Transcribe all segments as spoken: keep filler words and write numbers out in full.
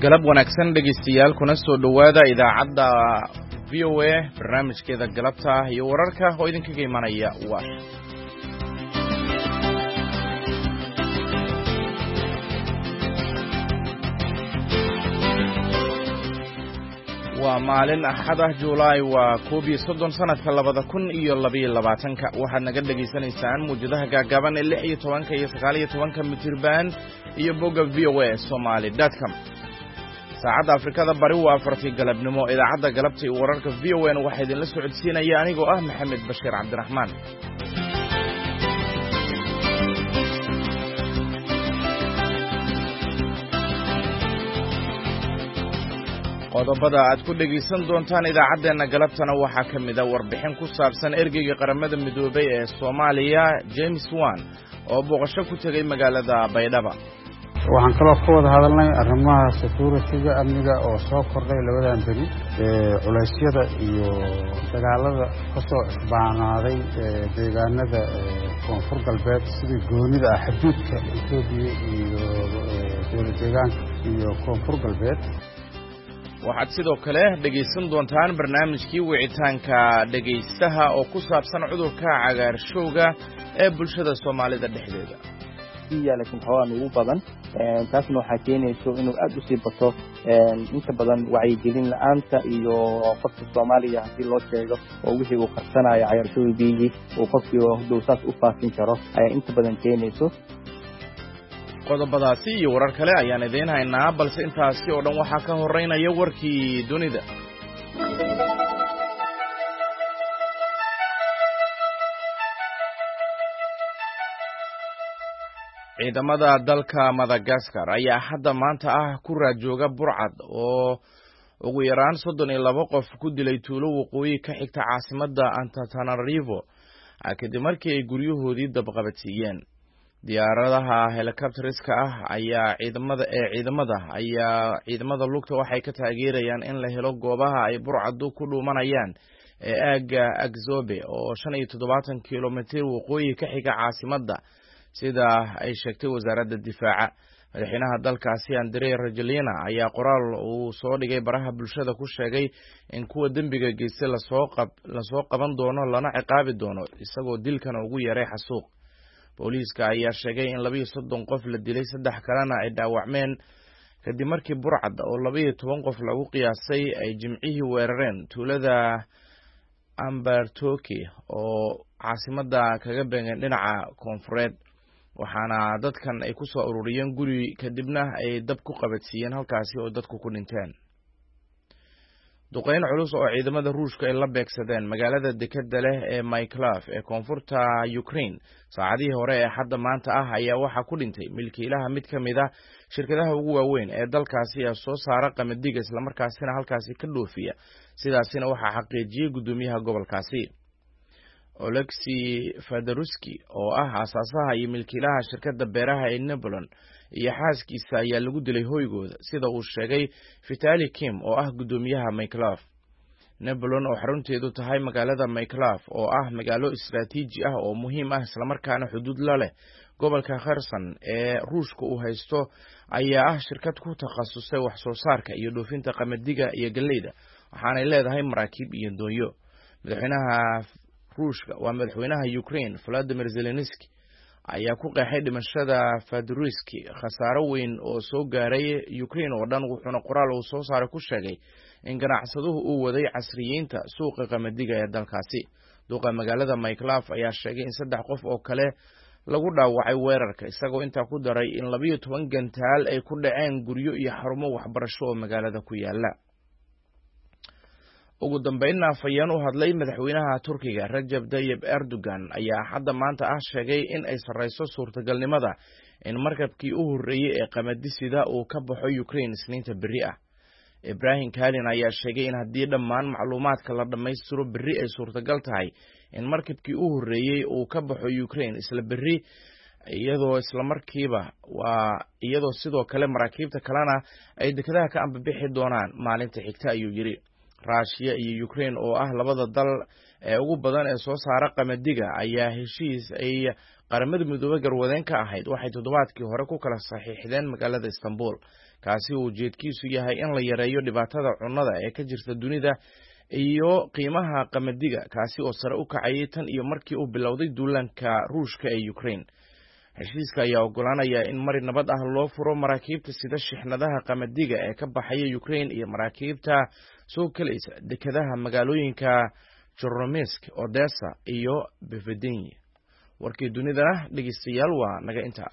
galab wanaagsan dhegeystayaal kuna soo dhawaada idaacadda V O A barnaamijkeeda galabta iyo wararka oo idinkaga imanaya waa waa maalin axad ah Juulaay waa koob iyo soddon sanadka labada kun iyo laba iyo labaatanka waxaad naga dhageysanaysaan muujadaha gaagaaban ee lix iyo tobanka iyo sagaal iyo tobanka mitirban iyo bogga V O A somali dot com saacadda Afrikada bari waa afartii galabnimo idaacadda galabta iyo wararka V O A waxaa idinla socodsiinaya anigoo ah Maxamed Bashiir Cabdiraxmaan qodobada aad ku dhageysan doontaan idaacadeena galabtana waxaa ka mid ah warbixin ku saabsan ergeyga qaramada midoobay ee Soomaaliya James Wan oo booqasho ku tagay magaalada Baydhabo waxaan kaloo ka wada hadalnay arrimaha security-ga amniga oo soo kordhay labadan beri ee culeysyada iyo dagaalada ka soo cusbaanaaday deegaanada koonfur galbeed sida goonida ah xuduudka Itoobiya iyo dowlad deegaanka iyo koonfur galbeed waxaad sidoo kale dhageysan doontaan barnaamijkii wicitaanka dhageystaha oo ku saabsan cudurka cagaarshowga ee bulshada Soomaalida dhexdeeda laakiin xawaan ugu badan taasna waxaa keenayso inuu aad u sii bato inta badan wacyigelin la'aanta iyo qofka Soomaaliya hadii loo sheego oo wixii uu qarsanayo cagaarshowga biyigi oo qofkii uu saas u faafin karo ayaa inta badan keenayso qodobadaasi iyo warar kale ayaan idin haynaa balse intaasi oo dhan waxaa ka horeynaya warkii dunida ciidamada dalka Madagascar ayaa hadda maanta ah ku raajooga burcad oo ugu yaraan soddon iyo laba qof ku dilay tuulo waqooyi ka xigta caasimadda Antananarivo kadib markii ay guryahoodii dabqabadsiiyeen diyaaradaha helicopteriska ah ayaa ciidamada ee ciidamada ayaa ciidamada lugta waxay ka taageerayaan in la helo goobaha ay burcadu ku dhuumanayaan ee aaga Agzobe oo shan iyo toddobaatan kiiloomitir waqooyi ka xiga caasimadda sida ay sheegtay wasaaradda difaaca madaxweynaha dalkaasi Andrea Rajoelina ayaa qoraal uu soo dhigay baraha bulshada ku sheegay in kuwa dambiga geystay la soo qab la soo qaban doono lana ciqaabi doono isagoo dilkan ugu yaray xasuuq booliiska ayaa sheegay in laba iyo soddon qof la dilay saddex kalena ay dhaawacmeen kadib markii burcad oo laba iyo toban qof lagu qiyaasay ay jimcihii weerareen tuulada Ambertoki oo caasimadda kaga beegan dhinaca koonfureed waxaana dadkan ay ku soo ururiyeen guri kadibna ay dab ku qabadsiiyeen halkaasi oo dadku ku dhinteen duqeyn culus oo ciidamada Ruushka ay la beegsadeen magaalada dekedda leh ee Mykolaiv ee koonfurta Ukraine saacadihii hore ee hadda maanta ah ayaa waxa ku dhintay milkiilaha mid ka mid ah shirkadaha ugu waaweyn ee dalkaasi ee soo saara qamadiga isla markaasina halkaasi ka dhoofiya sidaasina waxa xaqiijiyay gudoomiyaha gobolkaasi Oleksiy Fedorovsky oo ah aasaasaha iyo milkiilaha shirkadda beeraha ee Nebolon iyo xaaskiisa ayaa lagu dilay hoygooda sida uu sheegay Vitali Kim oo ah gudoomiyaha Mykolaiv Nebolon oo xarunteedu tahay magaalada Mykolaiv oo ah magaalo istiraatiiji ah oo muhiim ah isla markaana xuduud la leh gobolka Kherson ee Ruushka uu haysto ayaa ah shirkad ku takhasusay wax soo saarka iyo dhoofinta qamadiga iyo galleyda waxaanay leedahay maraakiib iyo doonyo madaxweynaha Ruushka waa madaxweynaha Ukraine Volodymyr Zelensky ayaa ku qeexay dhimashada Fedorovsky khasaaro weyn oo soo gaaray Ukraine oo dhan wuxuuna qoraal uu soo saaray ku sheegay in ganacsaduhu uu waday casriyeynta suuqa qamadiga ee dalkaasi duqa magaalada Mykolaiv ayaa sheegay in saddex qof oo kale lagu dhaawacay weerarka isagoo intaa ku daray in laba iyo toban gantaal ay ku dhaceen guryo iyo xarumo waxbarasho oo magaalada ku yaala ugu dambeynna afayeen u hadlay madaxweynaha Turkiga Recep Tayyip Erdogan ayaa hadda maanta ah sheegay in ay sareyso suurtagalnimada in markabkii u horeeyay ee qamadisida uu ka baxo Ukraine isniinta beri ah Ibrahim Kalin ayaa sheegay in haddii dhammaan macluumaadka la dhameystiro beri ay suurtagal tahay in markabkii u horeeyay uu ka baxo Ukraine isla beri iyadoo isla markiiba waa iyadoo sidoo kale maraakiibta kalena ay dekedaha ka ambabixi doonaan maalinta xigta ayuu yiri Russia iyo Ukraine oo ah labada dal ee ugu badan ee soo saara qamadiga ayaa heshiis ay qaramada midoobay garwadeen ka ahayd waxay toddobaadkii hore ku kala saxiixdeen magaalada Istanbul kaasi oo ujeedkiisu yahay in la yareeyo dhibaatada cunnada ee ka jirta dunida iyo qiimaha qamadiga kaasi oo sare u kacayay tan iyo markii uu bilowday duulaanka Ruushka ee Ukraine. Heshiiska ayaa ogolaanaya in mari nabad ah loo furo maraakiibta sida shixnadaha qamadiga ee ka baxaya Ukraine iyo maraakiibta soo galaysa dekedaha magaalooyinka Chornomysk, Odessa iyo Bevedeny. Warkii dunida dhageystayaal waa naga inta.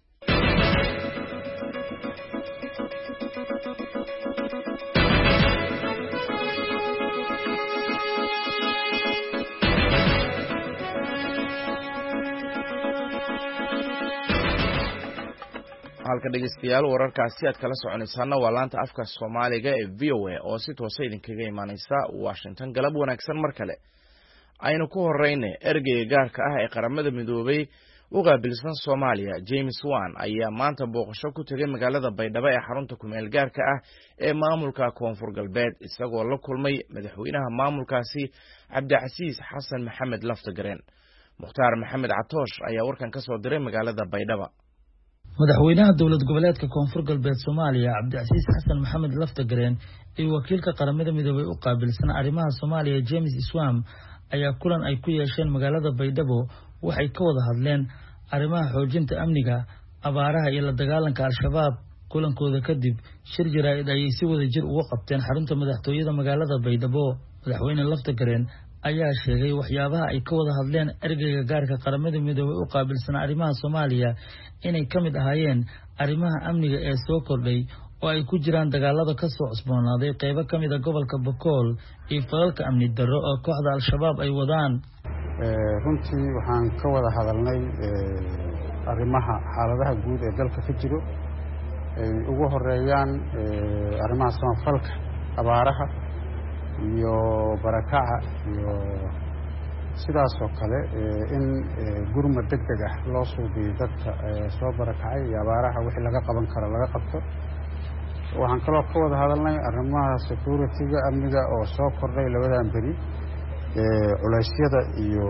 halka dhageystayaal wararkaasi aad kala soconaysaan waa laanta afka Soomaaliga ee V O A oo si toos ah idinkaga imaanaysa Washington. galab wanaagsan mar kale. aynu ku horeynay ergeyga gaarka ah ee qaramada midoobay u qaabilsan Soomaaliya James Wan ayaa maanta booqasho ku tagay magaalada Baydhabo ee xarunta ku meel gaarka ah ee maamulka Koonfur Galbeed isagoo la kulmay madaxweynaha maamulkaasi Cabdicasiis Xasan Maxamed Laftagareen. Mukhtaar Maxamed Catoosh ayaa warkan ka soo diray magaalada Baydhabo. madaxweynaha dowlad goboleedka Koonfur Galbeed Soomaaliya Cabdicasiis Xasan Maxamed Laftagareen iyo wakiilka qaramada midoobay u qaabilsan arrimaha Soomaaliya James Iswam ayaa kulan ay ku yeesheen magaalada Baydhabo waxay ka wada hadleen arrimaha xoojinta amniga, abaaraha iyo la dagaalanka Al-Shabaab. kulankooda kadib shir jaraa'id ay si wada jir uga qabteen xarunta madaxtooyada magaalada Baydhabo. madaxweyne Laftagareen ayaa sheegay waxyaabaha ay ka wada hadleen ergeyga gaarka qaramada midoobay u qaabilsan arrimaha Soomaaliya inay ka mid ahaayeen arrimaha amniga ee soo kordhay oo ay ku jiraan dagaalada ka soo cusboonaaday qaybo ka mid ah gobolka Bakool iyo falalka amni darro oo kooxda Al-Shabaab ay wadaan. runtii waxaan ka wada hadalnay arrimaha xaaladaha guud ee dalka ka jiro ay ugu horeeyaan arrimaha samafalka, abaaraha iyo barakaca iyo sidaas oo kale in gurmad degdeg ah loo suubiyo dadka soo barakacay iyo abaaraha wixii laga qaban karo laga qabto. waxaan kaloo ka wada hadalnay arrimaha security-ga amniga oo soo kordhay labadan beri culeysyada iyo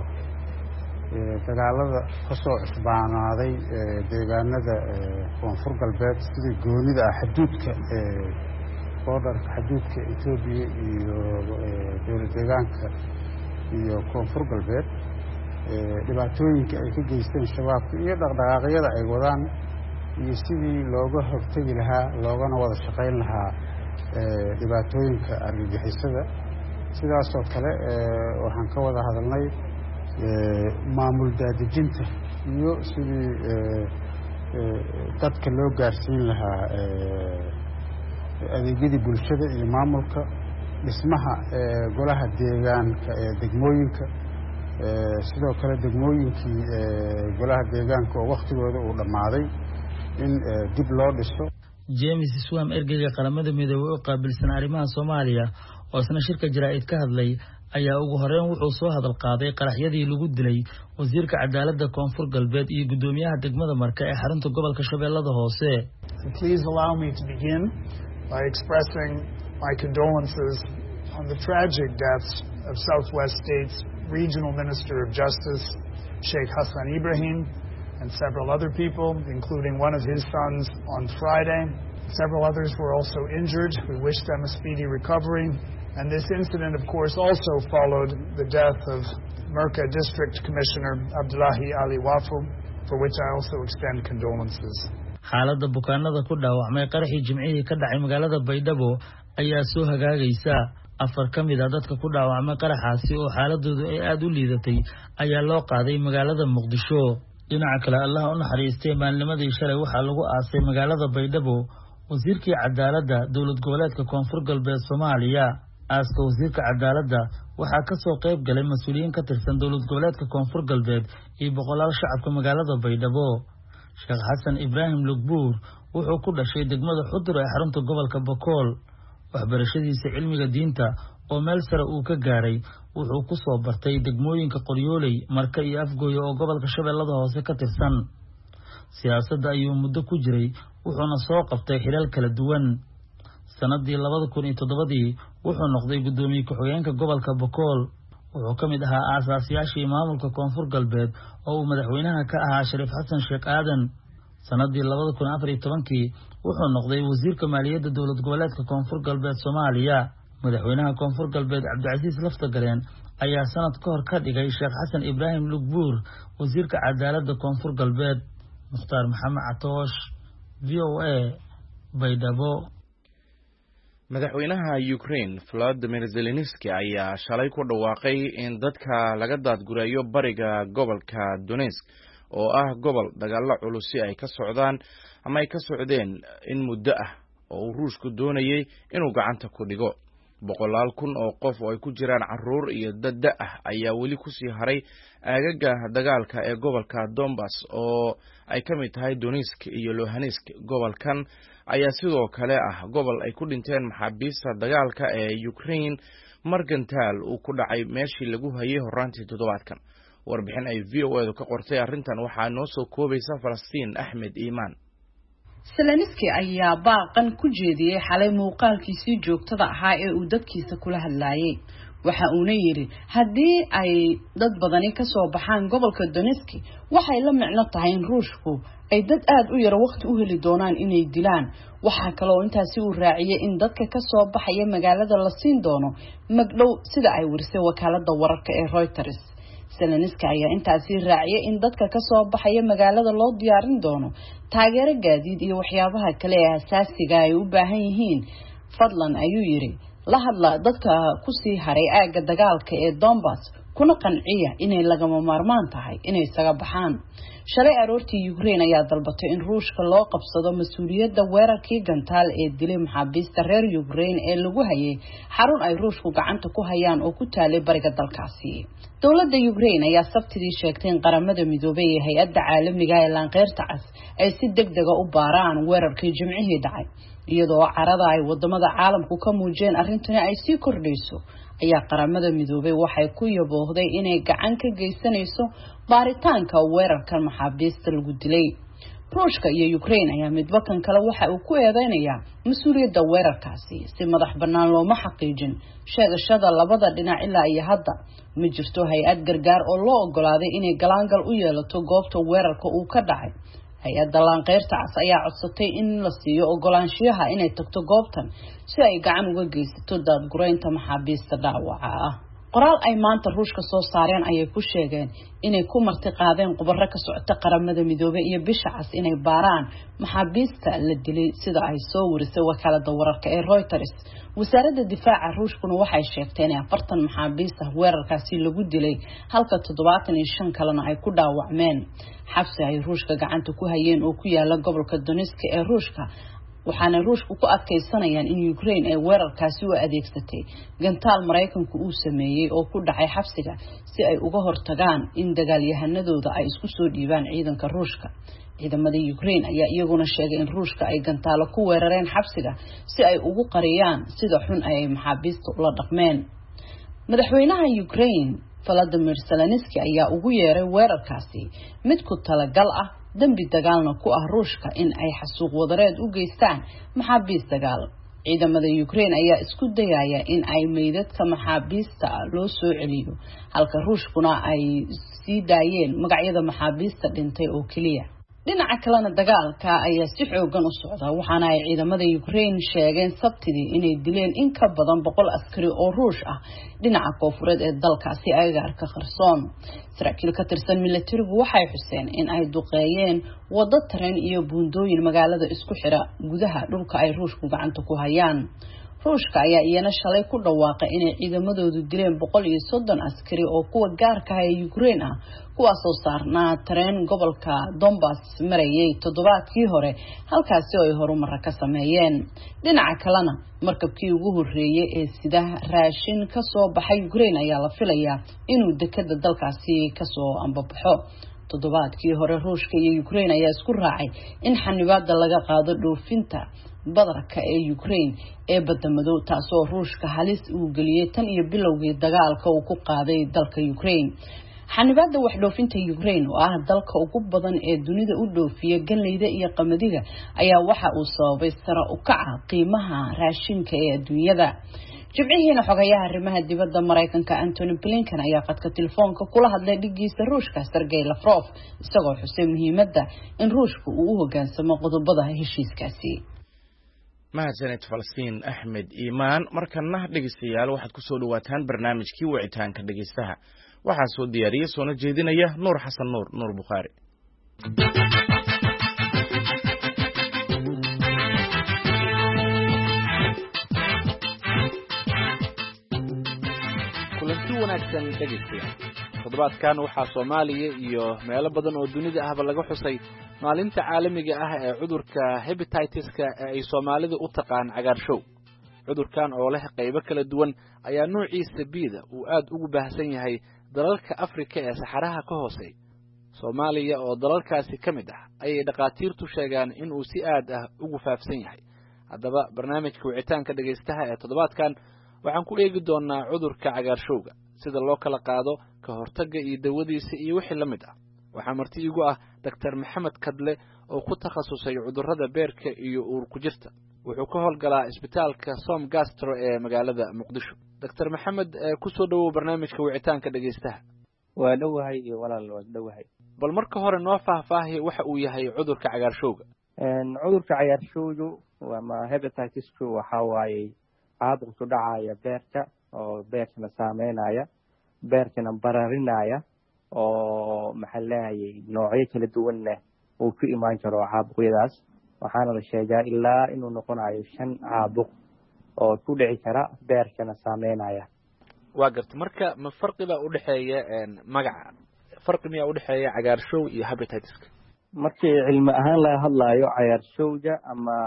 dagaalada ka soo cusbaanaaday deegaanada Koonfur Galbeed sidii goonida ah xuduudka borderka xuduudka Itoobiya iyo dowlad deegaanka iyo Koonfur Galbeed dhibaatooyinka ay ka geysteen shabaabka iyo dhaqdhaqaaqyada ay wadaan iyo sidii looga hortagi lahaa loogana wada shaqayn lahaa dhibaatooyinka argagixisada. sidaas oo kale waxaan ka wada hadalnay maamul daadejinta iyo sidii dadka loo gaarsiin lahaa adeegyadii bulshada iyo maamulka, dhismaha golaha deegaanka ee degmooyinka, sidoo kale degmooyinkii golaha deegaanka oo waqtigooda uu dhammaaday in dib loo dhiso. James Iswam ergeyga qaramada midoobay u qaabilsan arrimaha Soomaaliya oo isna shirka jaraa'id ka hadlay ayaa ugu horeyn wuxuu soo hadal qaaday qaraxyadii lagu dilay wasiirka cadaaladda Koonfur Galbeed iyo gudoomiyaha degmada Marka ee xarunta gobolka Shabeellada Hoose. Please allow me to begin by expressing my condolences on the tragic deaths of Southwest State's Regional Minister of Justice, Sheikh Hassan Ibrahim, and several other people, including one of his sons, on Friday. Several others were also injured. We wish them a speedy recovery. And this incident, of course, also followed the death of Merka District Commissioner Abdullahi Ali Wafu, for which I also extend condolences. xaaladda bukaanada ku dhaawacmay qaraxii Jimcihii ka dhacay magaalada Baydhabo ayaa soo hagaagaysa. afar ka mid ah dadka ku dhaawacmay qaraxaasi oo xaaladoodu ay aad u liidatay ayaa loo qaaday magaalada Muqdisho. dhinaca kale Allah u naxariistay maalnimadii shalay waxaa lagu aasay magaalada Baydhabo wasiirkii cadaaladda dowlad goboleedka Koonfur Galbeed Soomaaliya. aaska wasiirka cadaaladda waxaa ka soo qayb galay mas'uuliyiin ka tirsan dowlad goboleedka Koonfur Galbeed iyo boqolaal shacabka magaalada Baydhabo. Sheekh Xasan Ibrahim Lugbuur wuxuu ku dhashay degmada Xudur ee xarunta gobolka Bakool. waxbarashadiisa cilmiga diinta oo meel sare uu ka gaaray wuxuu ku soo bartay degmooyinka Qoryooley, Marka iyo Afgooyo oo gobolka Shabeellada Hoose ka tirsan. siyaasadda ayuu muddo ku jiray wuxuuna soo qabtay xilal kala duwan. sanadii labada kun iyo toddobadii wuxuu noqday gudoomiye ku-xigeenka gobolka Bakool. wuxuu ka mid ahaa aasaasiyaashii maamulka Koonfur Galbeed oo uu madaxweynaha ka ahaa Shariif Xasan Sheekh Aadan. sanadii labada kun afar iyo tobankii wuxuu noqday wasiirka maaliyadda dowlad goboleedka koonfur galbeed Soomaaliya. madaxweynaha koonfur galbeed Cabdicasiis Laftagareen ayaa sanad ka hor ka dhigay Sheekh Xasan Ibraahim Lugbuur wasiirka cadaaladda koonfur galbeed. Mukhtaar Maxamed Catoosh, V O A, Baydhabo. madaxweynaha Ukraine Volodymyr Zelensky ayaa shalay ku dhawaaqay in dadka laga daadgurayo bariga gobolka Donetsk oo ah gobol dagaalo culus ay ka socdaan ama ay ka socdeen in muddo ah oo Ruushku doonayay inuu gacanta ku dhigo. boqolaal kun oo qof oo ay ku jiraan carruur iyo dad da' ah ayaa weli ku sii haray aagaga dagaalka ee gobolka Donbas oo ay ka mid tahay Donetsk iyo Luhansk. gobolkan ayaa sidoo kale ah gobol ay ku dhinteen maxaabiista dagaalka ee Ukraine margantaal uu ku dhacay meeshii lagu hayay horaantii toddobaadkan. warbixin ay V O A ka qortay arrintan waxaa noo soo koobaysa Falastiin Axmed Iimaan. Zelensky ayaa baaqan ku jeediyay xalay muuqaalkiisii joogtada ahaa ee uu dadkiisa kula hadlayay. waxa uuna yiri haddii ay dad badani ka soo baxaan gobolka Donetsk waxay la micno tahay in Ruushku ay dad aad u yar waqti u heli doonaan inay dilaan. waxa kale oo intaasi uu raaciyay in dadka ka soo baxaya magaalada la siin doono magdhow sida ay warisay wakaaladda wararka ee Reuters. Zelensky ayaa intaasi raaciyay in dadka ka soo baxaya magaalada loo diyaarin doono taageero gaadiid iyo waxyaabaha kale ee asaasiga ay u baahan yihiin. fadlan ayuu yiri la hadla dadka ku sii haray aaga dagaalka ee Donbas kuna qanciya inay lagama maarmaan tahay inay isaga baxaan. shalay aroortii Ukraine ayaa dalbatay in Ruushka loo qabsado mas'uuliyadda weerarkii gantaal ee dilay maxaabiista reer Ukraine ee lagu hayay xarun ay Ruushku gacanta ku hayaan oo ku taalay bariga dalkaasi. dowladda Ukraine ayaa sabtidii sheegtay in qaramada midoobay ee hay'adda caalamiga ee Laanqeyrta Cas ay si degdeg ah u baaraan weerarkii Jimcihii dhacay. iyadoo carada ay wadamada caalamku ka muujeen arrintani ay sii kordhayso ayaa qaramada midoobay waxay ku yaboohday inay gacan ka geysanayso baaritaanka weerarka maxaabiista lagu dilay. Ruushka iyo Ukraine ayaa midba kan kale waxa uu ku eedeynayaa mas'uuliyadda weerarkaasi si madax bannaan looma xaqiijin sheegashada labada dhinac ilaa iyo hadda. ma jirto hay'ad gargaar oo loo ogolaaday inay galaangal u yeelato goobta weerarka uu ka dhacay. hay'adda Laanqeyrta Cas ayaa codsatay in la siiyo ogolaanshiyaha inay tagto goobtan si ay gacan uga geysato daadguraynta maxaabiista dhaawaca ah. qoraal ay maanta Ruushka soo saareen ayay ku sheegeen inay ku marti qaadeen khubaro ka socota qaramada midoobay iyo bisha cas inay baaraan maxaabiista la dilay sida ay soo warisay wakaaladda wararka ee Reuters. wasaaradda difaaca Ruushkuna waxay sheegteen in afartan maxaabiista weerarkaasi lagu dilay halka toddobaatan iyo shan kalena ay ku dhaawacmeen. xabsi ay Ruushka gacanta ku hayeen oo ku yaala gobolka Donetsk ee Ruushka waxaana Ruushku ku adkeysanayaan in Ukraine ay weerarkaasi u adeegsatay gantaal Mareykanku uu sameeyay oo ku dhacay xabsiga si ay uga hortagaan in dagaalyahanadooda ay isku soo dhiibaan ciidanka Ruushka. ciidamada Ukraine ayaa iyaguna sheegay in Ruushka ay gantaalo ku weerareen xabsiga si ay ugu qariyaan sida xun ay maxaabiista ula dhaqmeen. madaxweynaha Ukraine Volodymyr Zelensky ayaa ugu yeeray weerarkaasi mid ku talagal ah dambi dagaalna ku ah Ruushka in ay xasuuq wadareed u geystaan maxaabiis dagaal. ciidamada Ukraine ayaa isku dayaya in ay meydadka maxaabiista loo soo celiyo halka Ruushkuna ay sii daayeen magacyada maxaabiista dhintay oo kaliya. dhinaca kalena dagaalka ayaa si xoogan u socda waxaana ay ciidamada Ukraine sheegeen sabtidii inay dileen in ka badan boqol askari oo Ruush ah dhinaca koonfureed ee dalkaasi agagaarka Kherson. saraakiil ka tirsan militarigu waxay xuseen in ay duqeeyeen wado tareen iyo buundooyin magaalada isku xira gudaha dhulka ay Ruushku gacanta ku hayaan. Ruushka ayaa iyana shalay ku dhawaaqay inay ciidamadoodu dileen boqol iyo soddon askari oo kuwa gaarka ah ee Ukraine ah kuwaas oo saarnaa tareen gobolka Donbas marayay toddobaadkii hore halkaasi oo ay horumar ka sameeyeen. dhinaca kalena markabkii ugu horeeyay ee sida raashin ka soo baxay Ukraine ayaa la filayaa inuu dekada dalkaasi ka soo ambabaxo. toddobaadkii hore Ruushka iyo Ukraine ayaa isku raacay in xanibaadda laga qaado dhoofinta badarka ee Ukraine ee badamadow taasoo Ruushka halis uu geliyay tan iyo bilowgii dagaalka uu ku qaaday dalka Ukraine. xanibaadda wax dhoofinta Ukraine oo ah dalka ugu badan ee dunida u dhoofiya galleyda iyo qamadiga ayaa waxa uu sababay sare u kaca qiimaha raashinka ee adduunyada. jimcihiina xogayaha arrimaha dibadda Mareykanka Antony Blinken ayaa qadka telefoonka kula hadlay dhigiisa Ruushka Sergey Lavrov isagoo xusay muhiimadda in Ruushku uu u hoggaansamo qodobada heshiiskaasi. mahadsanid Falastiin Axmed Iimaan. markana dhegeystayaal waxaad ku soo dhawaataan barnaamijkii wicitaanka dhegeystaha. waxaa soo diyaariyay soona jeedinaya Nuur Xasan Nuur Nuur Bukhari. kulanti wanaagsan dhegeystayaal. toddobaadkan waxaa Soomaaliya iyo meelo badan oo dunida ahba laga xusay maalinta caalamiga ah ee cudurka hepatitis-ka ee ay Soomaalidu u taqaan cagaarshow. cudurkan oo leh qaybo kala duwan ayaa noociisa biida uu aad ugu baahsan yahay dalalka Afrika ee saxaraha ka hooseeya. Soomaaliya oo dalalkaasi ka mid ah ayay dhaqaatiirtu sheegaan in uu si aad ah ugu faafsan yahay. haddaba barnaamijka wicitaanka dhegeystaha ee toddobaadkan waxaan ku eegi doonaa cudurka cagaarshowga, sida loo kala qaado, ka hortagga iyo dawadiisa iyo wixii la mid ah. waxaa marti igu ah Doctor Maxamed Kadle oo ku takhasusay cudurrada beerka iyo uur ku jirta. wuxuu ka howlgalaa isbitaalka Som Gastro ee magaalada Muqdisho. Doctor Maxamed, ku soo dhawow barnaamijka wicitaanka dhegeystaha. waa dhawahay iyo walaal waa dhawahay. bal marka hore noo faahfaahi waxa uu yahay cudurka cagaarshowga. een cudurka cagaarshowgu waa ma hepatitis-ku waxa waaye caabuq ku dhacaya beerka oo beerkana saameynaya, beerkana bararinaya oo maxallayay noocyo kala duwan leh oo ku imaan karo caabuqyadaas. waxaana la sheegaa ilaa inuu noqonayo shan caabuq oo ku dhici kara beerkana saameynaya. waa garta marka ma farqiba u dhaxeeya een magaca farqi miyaa u dhaxeeya cagaarshow iyo hepatitis-ka? markii cilmi ahaan laga hadlayo cagaarshowga ama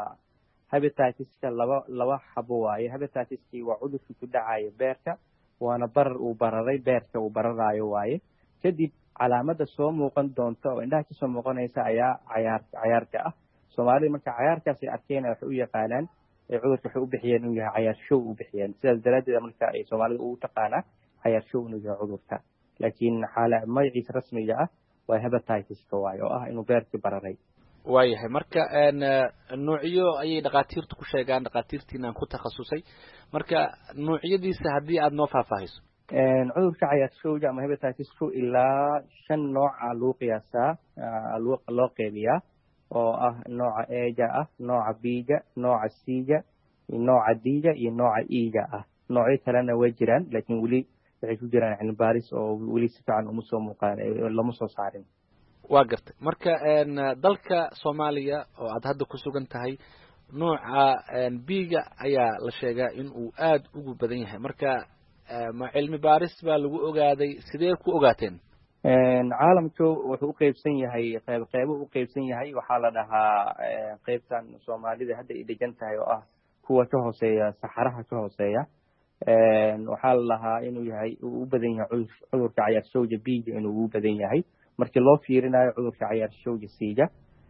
hepatitis-ka laba laba xabo waaye. hepatitis-ki waa cudurkii ku dhacaya beerka, waana barar uu bararay beerka uu bararayo waaye. kadib calaamada soo muuqan doonta oo indhaha kasoo muuqanaysa ayaa cayaar cayaarka ah. Soomaalida marka cayaarkaas ay arkeen waxay u yaqaanaan ee cudurka waxay u bixiyeen inuu yahay cagaarshow u bixiyeen. sidaas daraadeed marka ay Soomaalida u taqaanaa cagaarshow inuu yahay cudurka, laakiin xaalad magaciisa rasmiga ah waa hepatitis-ka waaye oo ah inuu beerka bararay. waayahay marka een noocyo ayay dhaqaatiirtu ku sheegaan, dhaqaatiirtiinaan ku takhasusay. marka noocyadiisa haddii aad noo faahfaahiso. een cudurka cagaarshowga ama hepatitis-ku ilaa shan nooc ah loo qiyaasaa loo qeybiyaa oo ah nooca A-ga ah, nooca B-ga, nooca C-ga, nooca D-ga iyo nooca E-ga ah. noocyo kalena way jiraan laakiin weli waxay ku jiraan cilmi baaris oo weli si fiican uma soo muuqaan lama soo saarin. waa gartay marka een dalka Soomaaliya oo aad hadda ku sugan tahay nooca een B-ga ayaa la sheegaa in uu aad ugu badan yahay. marka ma cilmi baaris baa lagu ogaaday, sidee ku ogaateen? een caalamku wuxuu u qaybsan yahay qayb qaybo u qaybsan yahay. waxaa la dhahaa qaybtan Soomaalida hadda ay degan tahay oo ah kuwa ka hooseeya saxaraha ka hooseeya. een waxaa la dhahaa inuu yahay uu u badan yahay cudurka cagaarshowga B-ga inuu u badan yahay markii loo fiirinayo cudurka cagaarshowga C-ga.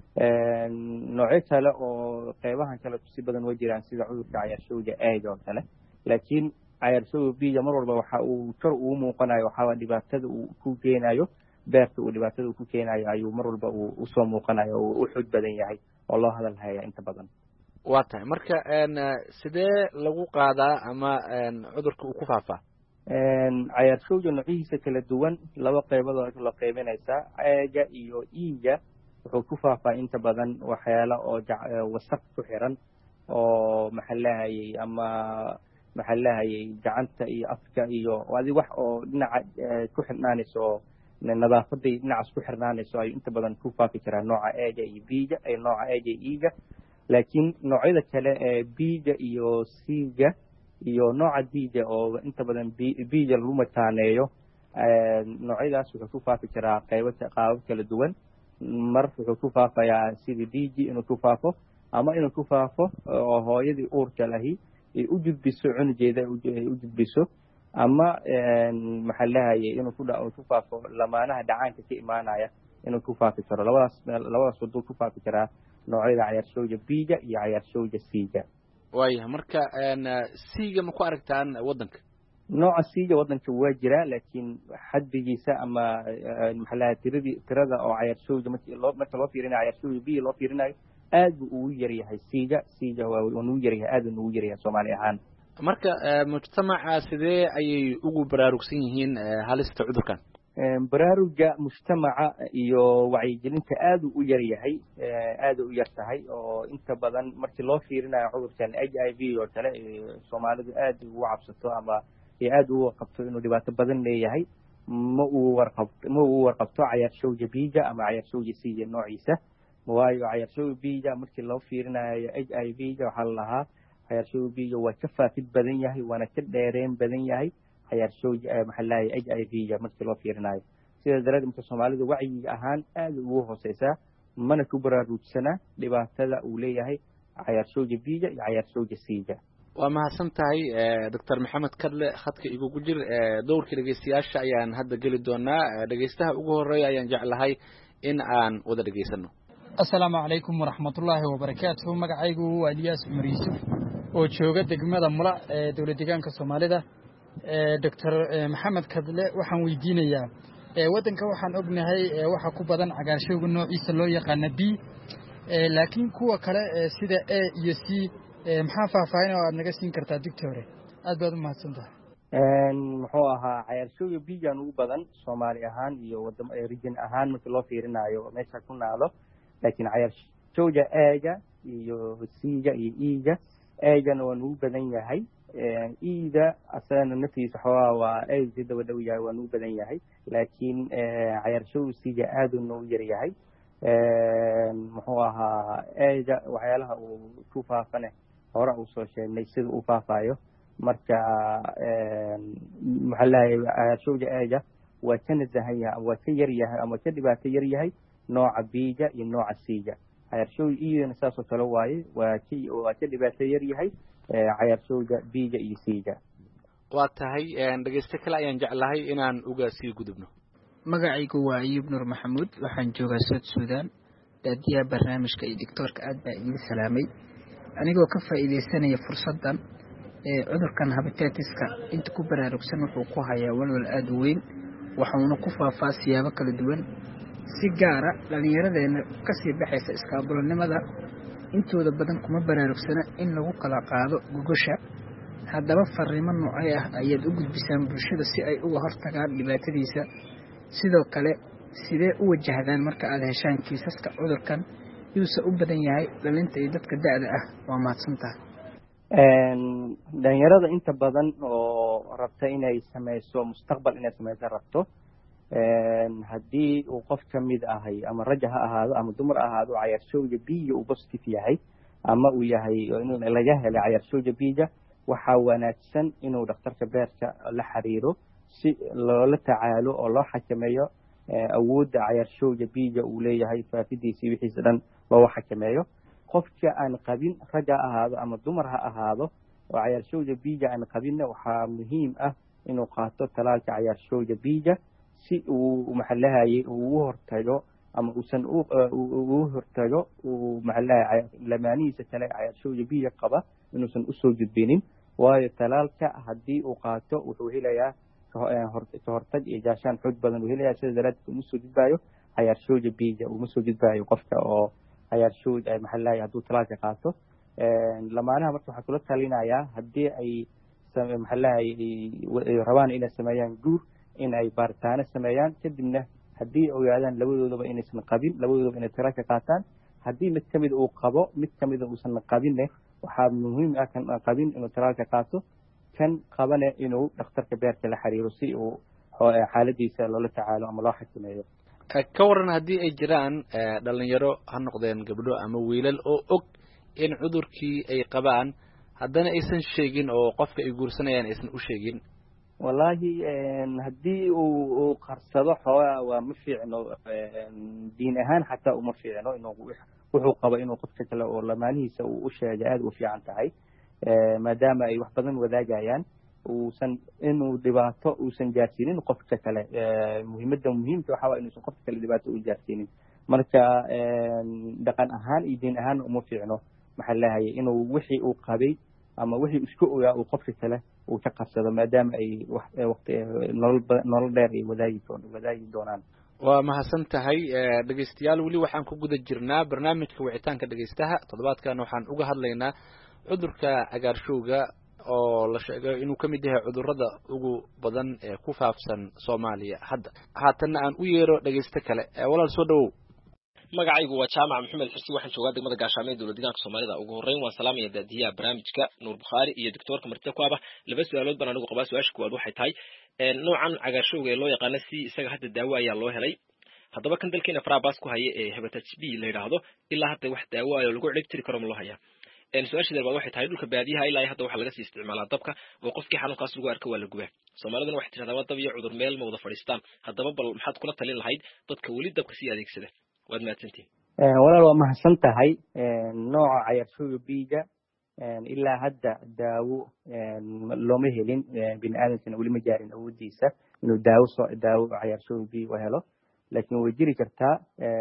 een noocyo kale oo qaybahan kale si badan way jiraan sida cudurka cagaarshowga A-ga oo kale, laakiin cagaarshowga B-ga mar walba waxa uu kor ugu muuqanayo waxaa dhibaatada uu ku keenayo beerta uu dhibaatada uu ku keenayo ayuu mar walba uu u soo muuqanayo oo u xoog badan yahay oo loo hadal haya inta badan. waa tahay marka een sidee lagu qaadaa ama een cudurka uu ku faafaa? een cagaarshowga noocyadiisa kala duwan laba qaybood oo la qaybinaysa. A-ga iyo E-ga wuxuu ku faafaa inta badan waxyaalo oo wasakh ku xiran oo maxallayay ama maxallayay gacanta iyo afka iyo adi wax oo dhinaca ku xirnaanayso nadaafada dhinacaas ku xirnaanayso ay inta badan ku faafi karaan nooca A-ga iyo B-ga ay nooca A-ga iyo E-ga. laakiin noocyada kale ee B-ga iyo C-ga iyo nooca D-ga oo inta badan B-ga lagu mataaneeyo noocyadaas wuxuu ku faafi karaa qaybo qaabab kala duwan. mar wuxuu ku faafayaa sidii D-G inuu ku faafo ama inuu ku faafo oo hooyadii uurka lahi ay u gudbiso cunugeeda ay u gudbiso ama maxallayay inuu ku dhaco ku faafo lamaanaha dhacaanka ka imaanaya inuu ku faafi karo. labadaas labadaas waddo ku faafi karaa noocyada cagaarshowga B-ga iyo cagaarshowga C-ga. waayahay marka een C-ga ma ku aragtaan waddanka? nooca C-ga waddanka waa jira laakiin xaddigiisa ama maxallayay tiradii tirada oo cagaarshowga markii loo marka loo fiirinayo cagaarshowga B loo fiirinayo aad buu ugu yar yahay C-ga. C-ga waa uu ugu yar yahay aad uu ugu yar yahay Soomaali ahaan. marka mujtamaca sidee ayay ugu baraarugsan yihiin halista cudurkan baraaruga mujtamaca iyo wacyigelinta aad u yar yahay aad u yar tahay oo inta badan markii loo fiirinayo cudurkan H I V oo kale Soomaalidu aad ugu cabsato ama aad ugu qabto inuu dhibaato badan leeyahay ma uu warqabto ma uu warqabto cayarshowga biiga ama cayarshowga siiga noociisa waayo cayarshowga biiga markii loo fiirinayo H I V waxa la lahaa cayarshowga biiga waa ka faafid badan yahay waana ka dheereen badan yahay cayarshowga maxallahay H I V markii loo fiirinayo sida daraadimka Soomaalidu wacyi ahaan aad ugu hooseysa mana ku baraarugsana dhibaatada uu leeyahay cayarshowga biiga iyo cayarshowga siiga waa mahadsan tahay doctor maxamed kadle khadka igu jir dowrkii dhageystayaasha ayaan hadda geli doonaa dhageystaha ugu horeeya ayaan jeclahay in aan wada dhageysano assalaamu calaykum waraxmatullaahi wabarakaatuh magacaygu waa Ilyas Umar Yuusuf oo jooga degmada Mula ee dowlad deegaanka Soomaalida doctor maxamed kadle waxaan weydiinayaa wadanka waxaan ognahay waxa ku badan cagaarshowga noociisa loo yaqaan B laakiin kuwa kale sida A iyo C maxaa faahfaahin oo aad naga siin kartaa doctor aad baad u mahadsantahay een muxuu ahaa cayarshowga biigan ugu badan Soomaali ahaan iyo wadamo region ahaan markii loo fiirinayo meesha ku naalo laakiin cayarshowga A-ga iyo C-ga iyo E-ga A-gana waa ugu badan yahay E-da asana naftiisa xawaa waa ay sida wada yahay waa ugu badan yahay laakiin cayarshowga C-ga aad u yar yahay een muxuu ahaa A-ga waxyaalaha uu ku faafane hore uu soo sheegnay sida uu faafayo marka maxallahay cayarshowga A-ga waa ka nasahan yahay waa ka yar yahay ama ka dhibaato yar yahay nooca B-ga iyo nooca C-ga cayarshowga E-na saas oo kale waaye waa ka waa ka dhibaato yar yahay cayarshowga B-ga iyo C-ga waa tahay dhageyste kale ayaan jeclahay inaan uga sii gudubno magacaygu waa Ayub Nur Maxamuud waxaan joogaa South Sudan daadiyaha barnaamijka iyo doctorka aad baa iiga salaamay anigoo ka faa'iideysanaya fursadan ee cudurkan hepatitis-ka inta ku baraarugsan wuxuu ku hayaa walwal aad u weyn waxaana ku faafaa siyaabo kala duwan si gaar ah dhalinyaradeena ka sii baxaysa iskaabulanimada intooda badan kuma baraarugsana in lagu kala qaado gogosha haddaba fariimo noocay ah ayaad u gudbisaan bulshada si ay uga hortagaan dhibaatadiisa sidoo kale sidee u wajahdaan marka aad heshaan kiisaska cudurkan yuusa u badan yahay dhalinta iyo dadka da'da ah waa mahadsantahay een dhalinyarada inta badan oo rabta inay sameyso mustaqbal inay sameyso rabto een haddii uu qof ka mid ahay ama rag ha ahaado ama dumar ahaado cayarshowga biiga uu positive yahay ama uu yahay in laga helay cayarshowga biiga waxaa wanaagsan inuu dhakhtarka beerka la xiriiro si loola tacaalo oo loo xakameeyo awoodda cayarshowga biiga uu leeyahay faafidiisa wixiisa dhan loo xakameeyo qofka aan qabin rag ha ahaado ama dumar ha ahaado oo cayarshowga biiga aan qabinna waxaa muhiim ah inuu qaato talaalka cayarshowga biiga si uu maxallahay uu hortago ama uusan uu hortago uu maxallahay lamaanihiisa kale cayarshowga biiga qaba inuusan u soo gudbinin waayo talaalka haddii uu qaato wuxuu helayaa ka hortag iyo gaashaan xoog badan uu helayaa sida daraaddeed uma soo gudbaayo cayarshowga biiga uma soo gudbaayo qofka oo cayarshowga maxallahay hadduu talaalka qaato lamaanaha marka waxaa kula talinayaa haddii ay maxallahay rabaan inay sameeyaan guur in ay baaritaano sameeyaan kadibna haddii ogaadaan labadoodaba inaysan qabin labadoodaba inay talaalka qaataan haddii mid ka mid uu qabo mid ka mid uusan qabinne waxaa muhiim ah kan qabin inuu talaalka qaato kan qabane inuu dhakhtarka beerka la xiriiro si uu xaaladiisa loola tacaalo ama loo xakameeyo ka waran haddii ay jiraan dhalinyaro ha noqdeen gabdho ama wiilal oo og in cudurkii ay qabaan haddana aysan sheegin oo qofka ay guursanayaan aysan u sheegin wallaahi haddii uu qarsado xoogaa waa ma fiicno diin ahaan xataa uma fiicno inuu wuxuu qabo inuu qofka kale oo lamaanihiisa uu u sheega aad u fiican tahay maadaama ay wax badan wadaagayaan uusan inuu dhibaato uusan gaarsiinin qofka kale muhiimadda muhiimka waxaa waa inuusan qofka kale dhibaato u gaarsiinin marka dhaqan ahaan iyo diin ahaan uma fiicno maxaa leeyahay inuu wixii uu qabay ama wixii isku ogaa uu qofka kale uu ka qarsado maadaama ay waqti nolol nolol dheer ay wadaagi wadaagi doonaan waa mahadsan tahay dhegeystayaal weli waxaan ku guda jirnaa barnaamijka wicitaanka dhegeystaha toddobaadkan waxaan uga hadlaynaa cudurka cagaarshowga oo la sheegay inuu ka mid yahay cudurrada ugu badan ee ku faafsan Soomaaliya hadda haatanna aan u yeero dhageysto kale walaal soo dhawow magacaygu waa jaamac maxamed xirsi waxaan joogaa degmada gaashaamee dowlad deegaanka Soomaalida ugu horeyn waan salaamaya daadiyaha barnaamijka Nuur Bukhari iyo doctorka martida ku aba laba su'aalood baan anigu qabaa su'aasha koowaad waxay tahay noocan cagaarshowga ee loo yaqaan si isaga hadda daawo ayaa loo helay haddaba kan dalkeena farabaas ku haya ee hepatitis B la yiraahdo ilaa hadda wax daawo ah oo lagu ciribtiri karo ma loo hayaa een su'aasha dalba waxay tahay dhulka baadiyaha ilaa hadda waxa laga sii isticmaalaa dabka oo qofkii xanuunkaas lagu arko waa la gubaa Soomaalidana waxay tiraahdaa dab iyo cudur meel ma wada fadhiistaan haddaba bal maxaad kula talin lahayd dadka wali dabka si adeegsada waad mahadsantiin walaal waa mahadsan tahay nooca cayarshowga biiga ilaa hadda daawo looma helin bini aadamkana weli ma gaarin awoodiisa inuu daawo soo daawo cayarshowga biiga helo laakiin way jiri kartaa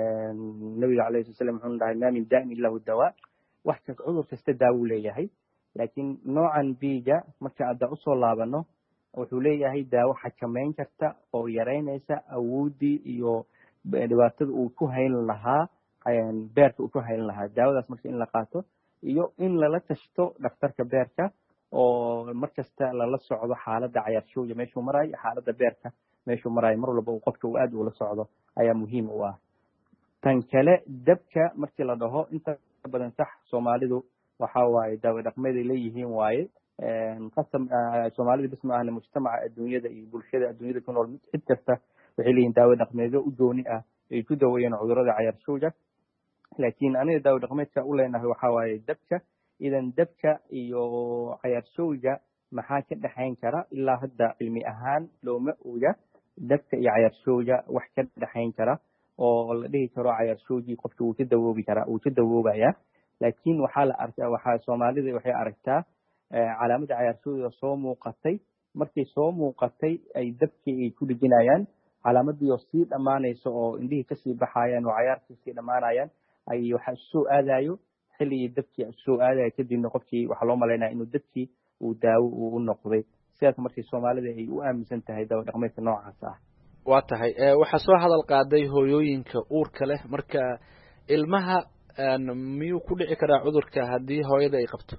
nabiga calayhi salaam wuxuu dhahay ma min daa'in illa huwa dawaa wax kasta cudur kasta daawo leeyahay laakiin noocan biiga marka aad u soo laabano wuxuu leeyahay daawo xakameyn karta oo yareynaysa awoodii iyo dhibaatada uu ku hayn lahaa beerka uu ku hayn lahaa daawadaas marka in la qaato iyo in lala tashto dhakhtarka beerka oo markasta lala socdo xaaladda cayarshowga meeshuu marayo xaaladda beerka meeshuu marayo mar walba uu qofka uu aad ula socdo ayaa muhiim u ah tan kale dabka markii la dhaho inta badan sax Soomaalidu waxa waaye daawo dhaqameed ay leeyihiin waaye qasam Soomaalidu bisma ahna mujtamaca adduunyada iyo bulshada adduunyada ku nool cid kasta waxay leeyihiin daawo dhaqameed u gooni ah ay ku daweeyaan cudurrada cayarshowga laakiin aniga daawo dhaqameedka u leenahay waxa waaye dabka idan dabka iyo cayarshowga maxaa ka dhaxayn kara ilaa hadda cilmi ahaan looma oga dabka iyo cayarshowga wax ka dhaxayn kara oo la dhihi karo cayarshowgii qofka uu ka dawoobi karaa uu ka dawoobaya laakiin waxaa la arkaa waxaa Soomaalida waxay aragtaa calaamada cayarshowga soo muuqatay markay soo muuqatay ay dabkii ay ku dhijinayaan calaamadii oo sii dhamaanayso oo indhihii kasii baxayaan oo cayaarkii sii dhamaanayaan ay waxa soo aadayo xilligii dabkii soo aadayo kadibna qofkii waxa loo maleynaa inuu dabkii uu daawo u noqday sidaas markii Soomaalida ay u aaminsan tahay daawo dhaqameedka noocaas ah waa tahay waxa soo hadal qaaday hooyooyinka uurka leh marka ilmaha miyuu ku dhici karaa cudurka haddii hooyada ay qabto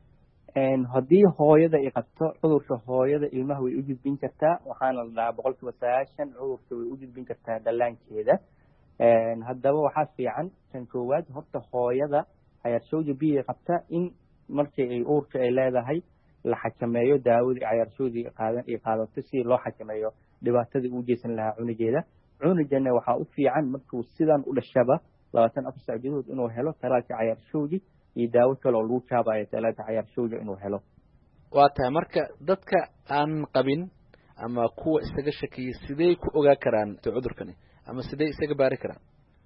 haddii hooyada ay qabto cudurka hooyada ilmaha way u gudbin kartaa waxaana la dhahaa boqolkiiba sagaashan cudurka way u gudbin kartaa dhallaankeeda haddaba waxaa fiican tan koowaad horta hooyada cayarshowga biiga qabta in markii ay uurka ay leedahay la xakameeyo daawadii cayarshowgii qaadan ay qaadato si loo xakameeyo dhibaatadii uu geysan lahaa cunugeeda cunugana waxaa u fiican markuu sidan u dhashaba labaatan afar saac gudahood inuu helo talaalka cayarshowgii iyo daawo kale oo lagu jaabayo talaalka cayarshowga inuu helo waa tahay marka dadka aan qabin ama kuwa isaga shakiyay sidee ku ogaa karaan cudurkani ama sidee isaga baari karaan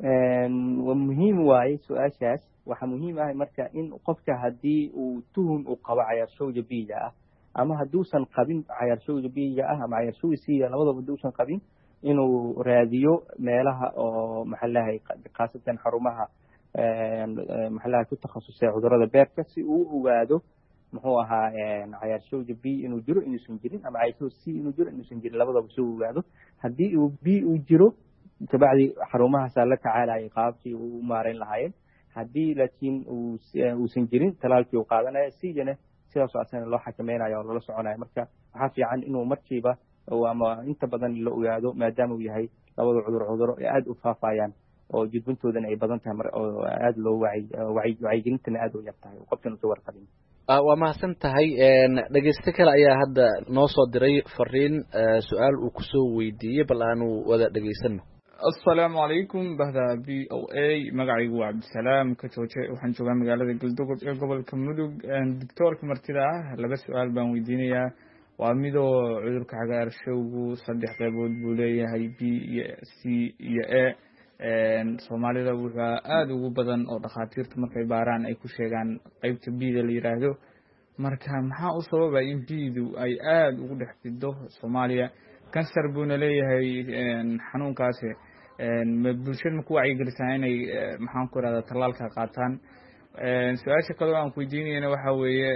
waa muhiim waaye su-aashaas waxaa muhiim ah marka in qofka haddii uu tuhun uu qabo cayarshowga biiga ah ama hadduusan qabin cayarshowga biiga ah ama cayarshowga siiga labadaba hadduusan qabin inuu raadiyo meelaha oo maxallahay khaasatan xarumaha maxallaha ku takhasusay cudurrada beerka si uu u ogaado muxuu ahaa cayarshowga B inuu jiro inuusan jirin ama cayarshowga C inuu jiro inuusan jirin labadaba soo ogaado haddii uu B uu jiro kabacdi xarumahaas la tacaalaya qaabkii uu maareyn lahaayeen haddii laakiin uu uusan jirin talaalkii uu qaadanaya C-gana sidaas oo asana loo xakameynayo oo lala soconayo marka waxaa fiican inuu markiiba ama inta badan la ogaado maadaama uu yahay labada cudur cuduro ee aad u faafayaan oo jidbantoodana ay badan tahay oo aad loo wacyi wacyigelintana aad u yar tahay qofkan uu ka warqabin waa mahadsan tahay dhegeyste kale ayaa hadda noo soo diray fariin su-aal uu kusoo weydiiyey bal aanu wada dhegeysano asalaamu calaykum bahda b o a magacaygu waa cabdisalaam ka jooje waxaan joogaa magaalada galdogob ee gobolka mudug doctoorka martida ah laba su-aal baan weydiinayaa waa midoo cudurka cagaarshowgu saddex qaybood buu leeyahay b iyo c iyo a soomaalida wuxuu aada ugu badan oo dhakhaatiirta markay baaraan ay ku sheegaan qeybta b-da la yiraahdo marka maxaa u sababa in b-du ay aada ugu dhex fido soomaaliya kansar buuna leeyahay xanuunkaasi bulshada ma ku wacyigelisaa inay maxaan ku irahdaa tallaalka qaataan su-aasha kaleo aan ku weydiinayana waxa weeye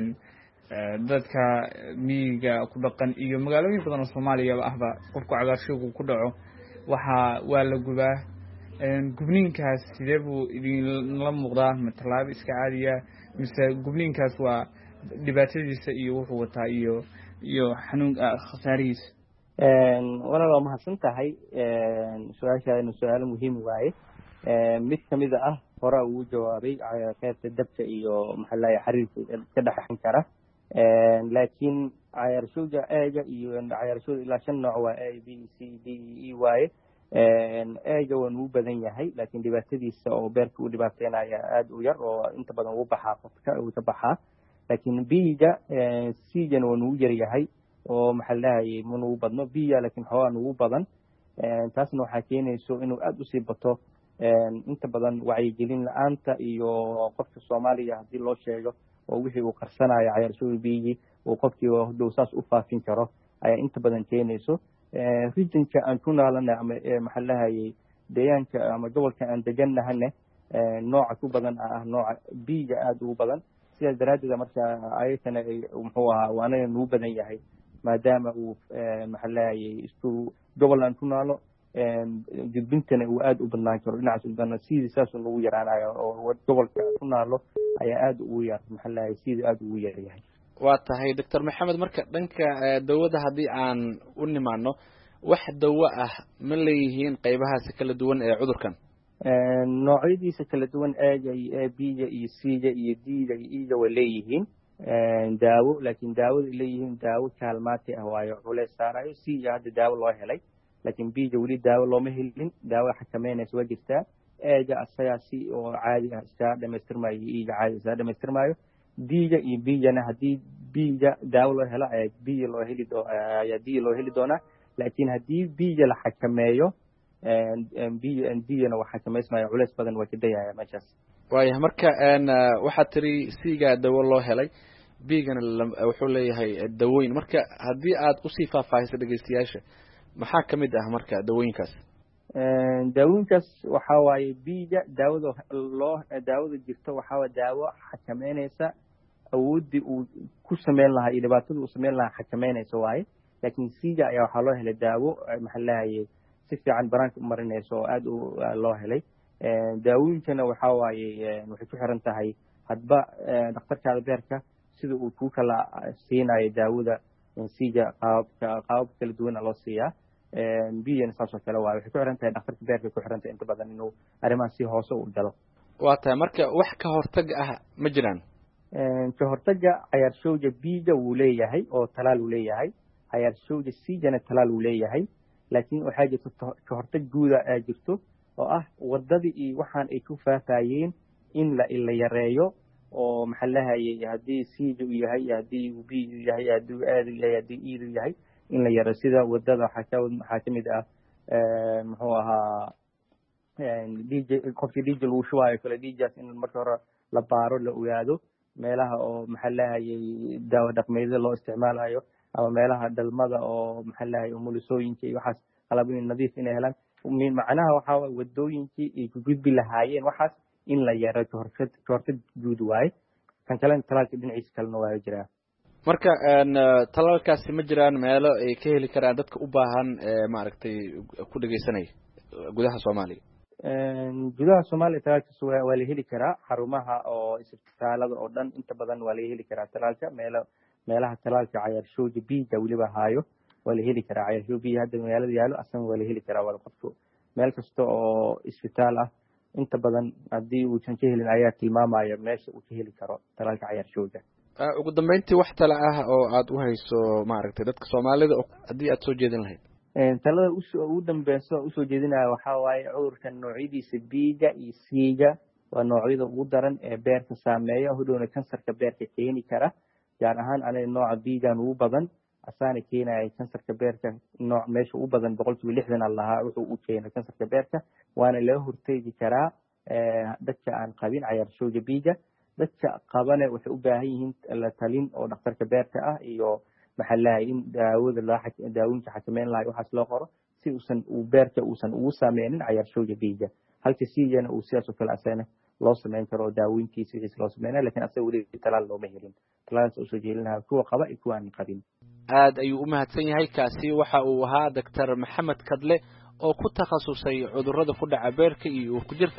dadka miyiga ku dhaqan iyo magaalooyin badan oo soomaaliyaba ahba qofku cagaarshowgu ku dhaco waxaa waa la gubaa gubniinkaas sidee buu idinla muuqdaa ma tallaabo iska caadiya mise gubniinkaas waa dhibaatadiisa iyo wuxuu wataa iyo iyo xanuun khasaarihiisa. walaal waa mahadsan tahay su-aashaadana su-aalo muhiim waaye. mid kamid ah hore uu jawaabay qaybta dabka iyo maxaa la xiriirka ka dhaxan kara, laakiin cayaarshowga eega iyo cayaarshowga ilaa shan nooc waa A B C D E waaye. eega waa uu badan yahay, laakiin dhibaatadiisa oo beerka u dhibaateynaya aad u yar oo inta badan uu baxaa qofka uu ka baxaa. laakiin B-ga C-gana waa uu yar yahay oo maxaa la dhahay ma uu badno. B-ga laakiin xoogaa uu badan, taasna waxaa keenayso inuu aad u sii bato inta badan wacyigelin la-aanta iyo qofka Soomaaliya haddii loo sheego oo wixii uu qarsanayo cayaarshowga B-gi uu qofkii hadhow saas u faafin karo ayaa inta badan keenayso. regionka aan ku naalana ama maxaa la dhahay deegaanka ama gobolka aan deganahana nooca ku badan ah nooca B-ga aad ugu badan. sidaas daraaddeed marka ayagana muxuu ahaa waana ugu badan yahay maadaama uu maxaa la dhahay isku gobol aan ku naalo gudbintana uu aad u badnaan karo dhinacaas u badnaan sidii saas uu ugu yaraanayo oo gobolka ku naalo ayaa aad ugu yar maxaa la dhahay sidii aad ugu yar yahay. waa tahay doctor maxamed, marka dhanka dawada haddii aan u nimaano, wax dawo ah ma leeyihiin qaybahaasi kala duwan ee cudurkan? noocyadiisa kala duwan A-ga iyo A B-ga iyo C-ga iyo D-ga iyo E-ga way leeyihiin daawo, laakiin daawada leeyihiin daawo kaalmaati ah waayo culays saarayo. C-ga hadda daawo loo helay, laakiin B-ga weli daawo looma helin, daawo xakameynaysa waa jirtaa. A-ga asagaa si oo caadi ah iska dhamaystirmaayo iyo E-ga caadi iska dhamaystirmaayo. D-ga iyo B-gana haddii B-ga daawo loo helo ayaa B loo heli doo ayaa D loo heli doonaa, laakiin haddii B-ga la xakameeyo D-gana waa xakameysmaayo culays badan waa ka dayaya meeshaas. waayahay marka waxaad tiri C-ga dawo loo helay, B-gana wuxuu leeyahay dawooyin. marka haddii aad usii faahfaahiso dhegeystayaasha, maxaa kamid ah marka dawooyinkaas? daawooyinkaas waxaa waaye B-ga daawada loo daawada jirto waxaa waa daawo xakameynaysa awooddii uu ku sameyn lahaa iyo dhibaatada uu sameyn lahaa xakameynaysa waaye. laakiin C-ga ayaa waxaa loo helay daawo maxaa la dhahay si fiican banaanka u marinaysa oo aad u loo helay. daawooyinkana waxaa waaye waxay ku xiran tahay hadba dhakhtarkaada beerka sida uu ku kala siinayo daawada. C-ga qaabka qaabab kala duwana loo siiyaa, B-gana saas oo kale waaye waxay ku xiran tahay dhakhtarka beerka ku xiran tahay inta badan inuu arrimaha si hoose u galo. waa tahay marka wax ka hortag ah ma jiraan? ka hortagga cayaarshowga B-ga wuu leeyahay oo talaal uu leeyahay, cayaarshowga C-gana talaal uu leeyahay, laakiin waxaa jirto ka hortag guuda aa jirto oo ah wadadii iyo waxaan ay ku faafayeen in la ila yareeyo oo maxaa la hayay haddii C-ga uu yahay haddii uu B yahay haddii aad yahay haddii E yahay in la yareeyo. sida wadada waxaa waxaa kamid ah muxuu ahaa D J qofkii D J lagu shubayo kale D J in marka hore la baaro la ogaado meelaha oo maxaa la hayay daawo dhaqmeedyo loo isticmaalayo ama meelaha dhalmada oo maxaa la hayay umulisooyinka iyo waxaas qalabooyin nadiif inay helaan. macnaha waxaa waaye wadooyinkii ay ku gudbi lahaayeen waxaas in la yareeyo ka hortag ka hortag guud waaye. kan kalena talaalka dhinaciisa kalena waa jiraa. marka talaalkaasi ma jiraan meelo ay ka heli karaan dadka u baahan maaragtay ku dhageysanaya gudaha Soomaaliya? gudaha Soomaaliya talaalkaas waa la heli karaa xarumaha oo isbitaalada oo dhan inta badan waa la heli karaa talaalka. meelo meelaha talaalka cayaarshowga B-ga weliba haayo waa la heli karaa. cayaarshowga B hadda magaalada yaalo asana waa la heli karaa. wala qofku meel kasta oo isbitaal ah inta badan haddii uusan ka helin ayaa tilmaamaya meesha uu ka heli karo talaalka cayaarshowga. ugu dambeyntii wax tala ah oo aad u hayso maaragtay dadka Soomaalida haddii aad soo jeedin lahayd? talada ugu dambeyso usoo jeedinaya waxaa waaye cudurkan noocyadiisa B-ga iyo C-ga waa noocyada ugu daran ee beerka saameeya, hodhowna kansarka beerka keeni kara. gaar ahaan aniga nooca B-gan ugu badan asaana keenaya kansarka beerka nooc meesha ugu badan boqolkiiba lixdan aan lahaa wuxuu u keena kansarka beerka. waana laga horteegi karaa dadka aan qabin cayaarshowga B-ga. dadka qabane waxay u baahan yihiin la talin oo dhakhtarka beerka ah iyo maxaa la dhahay in daawada loo daawooyinka xakameyn lahay waxaas loo qoro si uusan uu beerka uusan ugu saameynin cayaarshowga B-ga. halka C-gana uu sidaas oo kale asana loo sameyn karo daawooyinkiisa wixiis loo sameynaya, laakiin asaga weli talaal looma helin. talaalkaas usoo jeelinaha kuwa qaba iyo kuwa aan qabin. aad ayuu u mahadsan yahay. kaasi waxa uu ahaa doctor Maxamed Kadle oo ku takhasusay cudurrada ku dhaca beerka iyo uur ku jirta,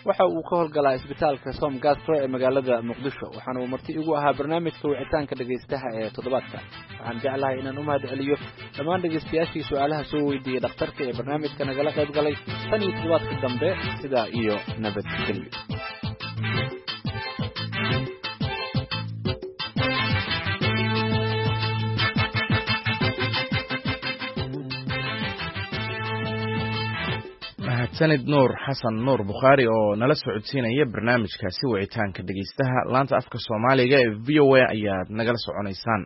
waxa uu ka howlgalaa isbitaalka Som Gastro ee magaalada Muqdisho waxaana uu marti igu ahaa barnaamijka wicitaanka dhageystaha ee toddobaadka waxaan jeclahay inaan u mahadceliyo dhammaan dhageystayaashii su'aalaha soo weydiiyay dhakhtarka ee barnaamijka nagala qayb galay tan iyo toddobaadka dambe sidaa iyo nabadgelyo sanid nuur xasan nuur bukhaari oo nala socodsiinaya barnaamijkaasi wicitaanka dhegeystaha laanta afka soomaaliga ee v o a ayaad nagala soconaysaan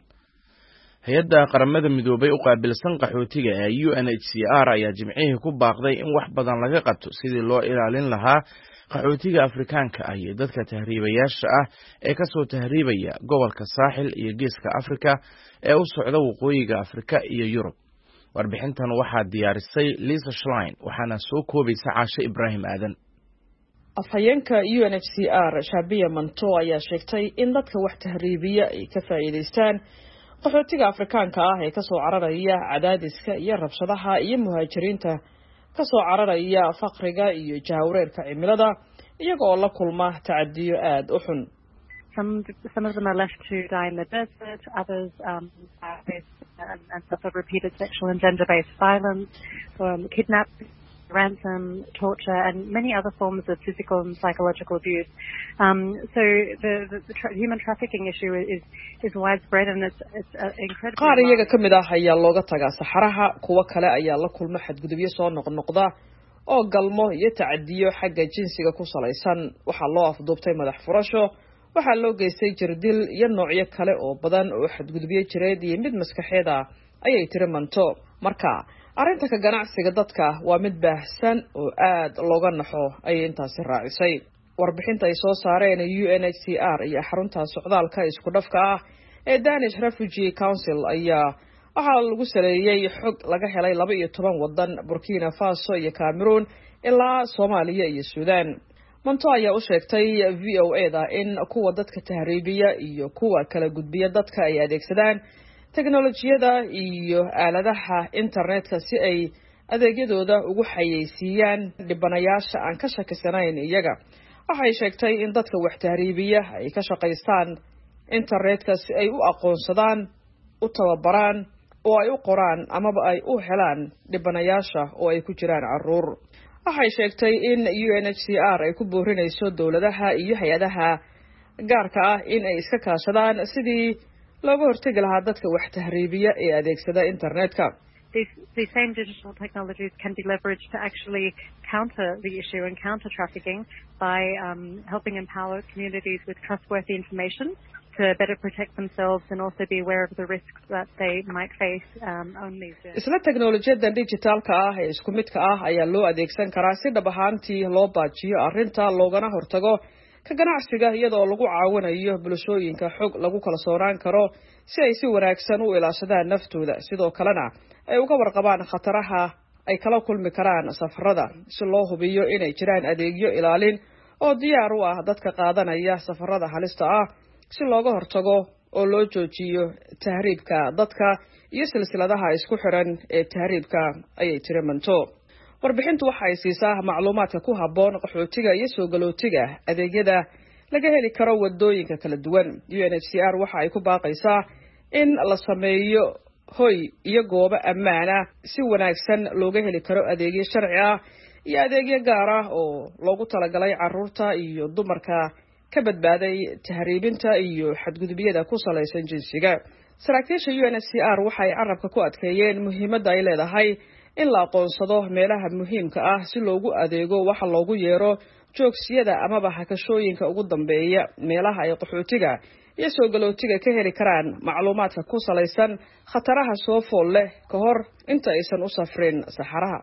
hay-adda qaramada midoobay u qaabilsan qaxootiga ee u n h c r ayaa jimcihii ku baaqday in wax badan laga qabto sidii loo ilaalin lahaa qaxootiga afrikaanka ah iyo dadka tahriibayaasha ah ee kasoo tahriibaya gobolka saaxil iyo geeska afrika ee u socda waqooyiga afrika iyo yurub warbixintan waxaa diyaarisay Lisa Schlein waxaana soo koobaysa Caashe Ibrahim Aadan afhayeenka U N H C R Shabiya Manto ayaa sheegtay in dadka wax tahriibiya ay ka faa'iideystaan qaxootiga afrikaanka ah ee kasoo cararaya cadaadiska iyo rabshadaha iyo muhaajiriinta kasoo cararaya faqriga iyo jahwareerka cimilada iyagoo la kulma tacadiyo aad u xun Some, some of them are left to die in the desert, others um, are faced and, and suffer repeated sexual and gender-based violence, um, kidnapping, ransom, torture, and many other forms of physical and psychological abuse. Um, so the, the, the tra- human trafficking issue is, is widespread and it's, it's uh, incredibly... qaar iyaga ka mid ah ayaa looga tagaa saxaraha, kuwa kale ayaa la kulma xadgudubyo soo noqnoqda oo galmo iyo tacadiyo xagga jinsiga ku salaysan. waxaa loo afduubtay madax furasho, waxaa loo geystay jirdil iyo noocyo kale oo badan oo xadgudubyo jireed iyo mid maskaxeed ah ayay tiri Manto. marka arrinta ka ganacsiga dadka waa mid baahsan oo aad looga naxo ayay intaasi raacisay. warbixinta ay soo saareen U N H C R iyo xarunta socdaalka isku dhafka ah ee Danish Refugee Council ayaa waxaa lagu saleeyay xog laga helay laba iyo toban wadan, Burkina Faso iyo Cameroon ilaa Soomaaliya iyo Suudaan. Manto ayaa u sheegtay V O A da in kuwa dadka tahriibiya iyo kuwa kala gudbiya dadka ay adeegsadaan teknolojiyada iyo aaladaha internetka si ay adeegyadooda ugu xayeysiiyaan dhibanayaasha aan ka shakisanayn iyaga. waxay sheegtay in dadka wax tahriibiya ay ka shaqaystaan internetka si ay u aqoonsadaan, u tababaraan, oo ay u qoraan amaba ay u helaan dhibanayaasha oo ay ku jiraan caruur. waxay sheegtay in U N H C R ay ku boorinayso dawladaha iyo hay-adaha gaarka ah in ay iska kaashadaan sidii looga hortagi lahaa dadka wax tahriibiya ee adeegsada internetka. These, these same digital technologies can be leveraged to actually counter the issue and counter trafficking by um, helping empower communities with trustworthy information to better protect themselves and also be aware of the risks that they might face um, on these journeys. Isla teknolojiyada digitalka ah ee isku midka ah ayaa loo adeegsan karaa si dhab ahaantii loo baajiyo arrinta loogana hortago ka ganacsiga iyadoo lagu caawinayo bulshooyinka xog lagu kala sooraan karo si ay si wanaagsan u ilaashadaan naftooda, sidoo kalena ay uga warqabaan khataraha ay kala kulmi karaan safarada si loo hubiyo inay jiraan adeegyo ilaalin oo diyaar u ah dadka qaadanaya safarada halista ah si looga hortago oo loo joojiyo tahriibka dadka iyo silsiladaha isku xiran ee tahriibka ayay tiri Manto. warbixintu waxa ay siisaa macluumaadka ku habboon qaxootiga iyo soo galootiga adeegyada laga heli karo wadooyinka kala duwan. U N H C R waxa ay ku baaqaysaa in la sameeyo hoy iyo goobo ammaan ah si wanaagsan looga heli karo adeegyo sharci ah iyo adeegyo gaar ah oo loogu talagalay carruurta iyo dumarka ka badbaaday tahriibinta iyo xadgudubyada ku salaysan jinsiga. saraakiisha U N H C R waxay carabka ku adkeeyeen muhiimadda ay leedahay in la aqoonsado meelaha muhiimka ah si loogu adeego waxa loogu yeero joogsiyada amaba hakashooyinka ugu dambeeya meelaha ay qaxootiga iyo soo galootiga ka heli karaan macluumaadka ku salaysan khataraha soo fool leh ka hor inta aysan u safrin saxaraha.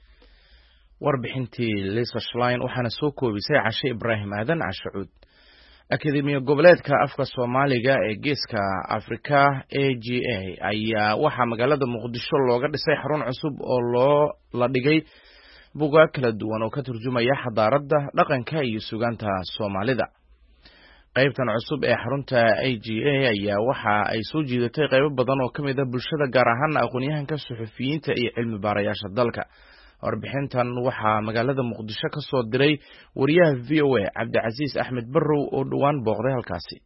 warbixintii Lisa Schlein waxaana soo koobisay Caashe Ibrahim Aadan Cashuud. Akademiga goboleedka afka Soomaaliga ee geeska Afrika A G A ayaa waxa magaalada Muqdisho looga dhisay xarun cusub oo loo la dhigay buugaag kala duwan oo ka turjumaya xadaaradda, dhaqanka iyo suugaanta Soomaalida. qaybtan cusub ee xarunta A G A ayaa waxa ay soo jiidatay qaybo badan oo kamid ah bulshada gaar ahaan aqoonyahanka, suxufiyiinta iyo cilmi baarayaasha dalka. warbixintan waxaa magaalada muqdisho ka soo diray wariyaha v o a cabdicasiis axmed barrow oo dhowaan booqday halkaasi.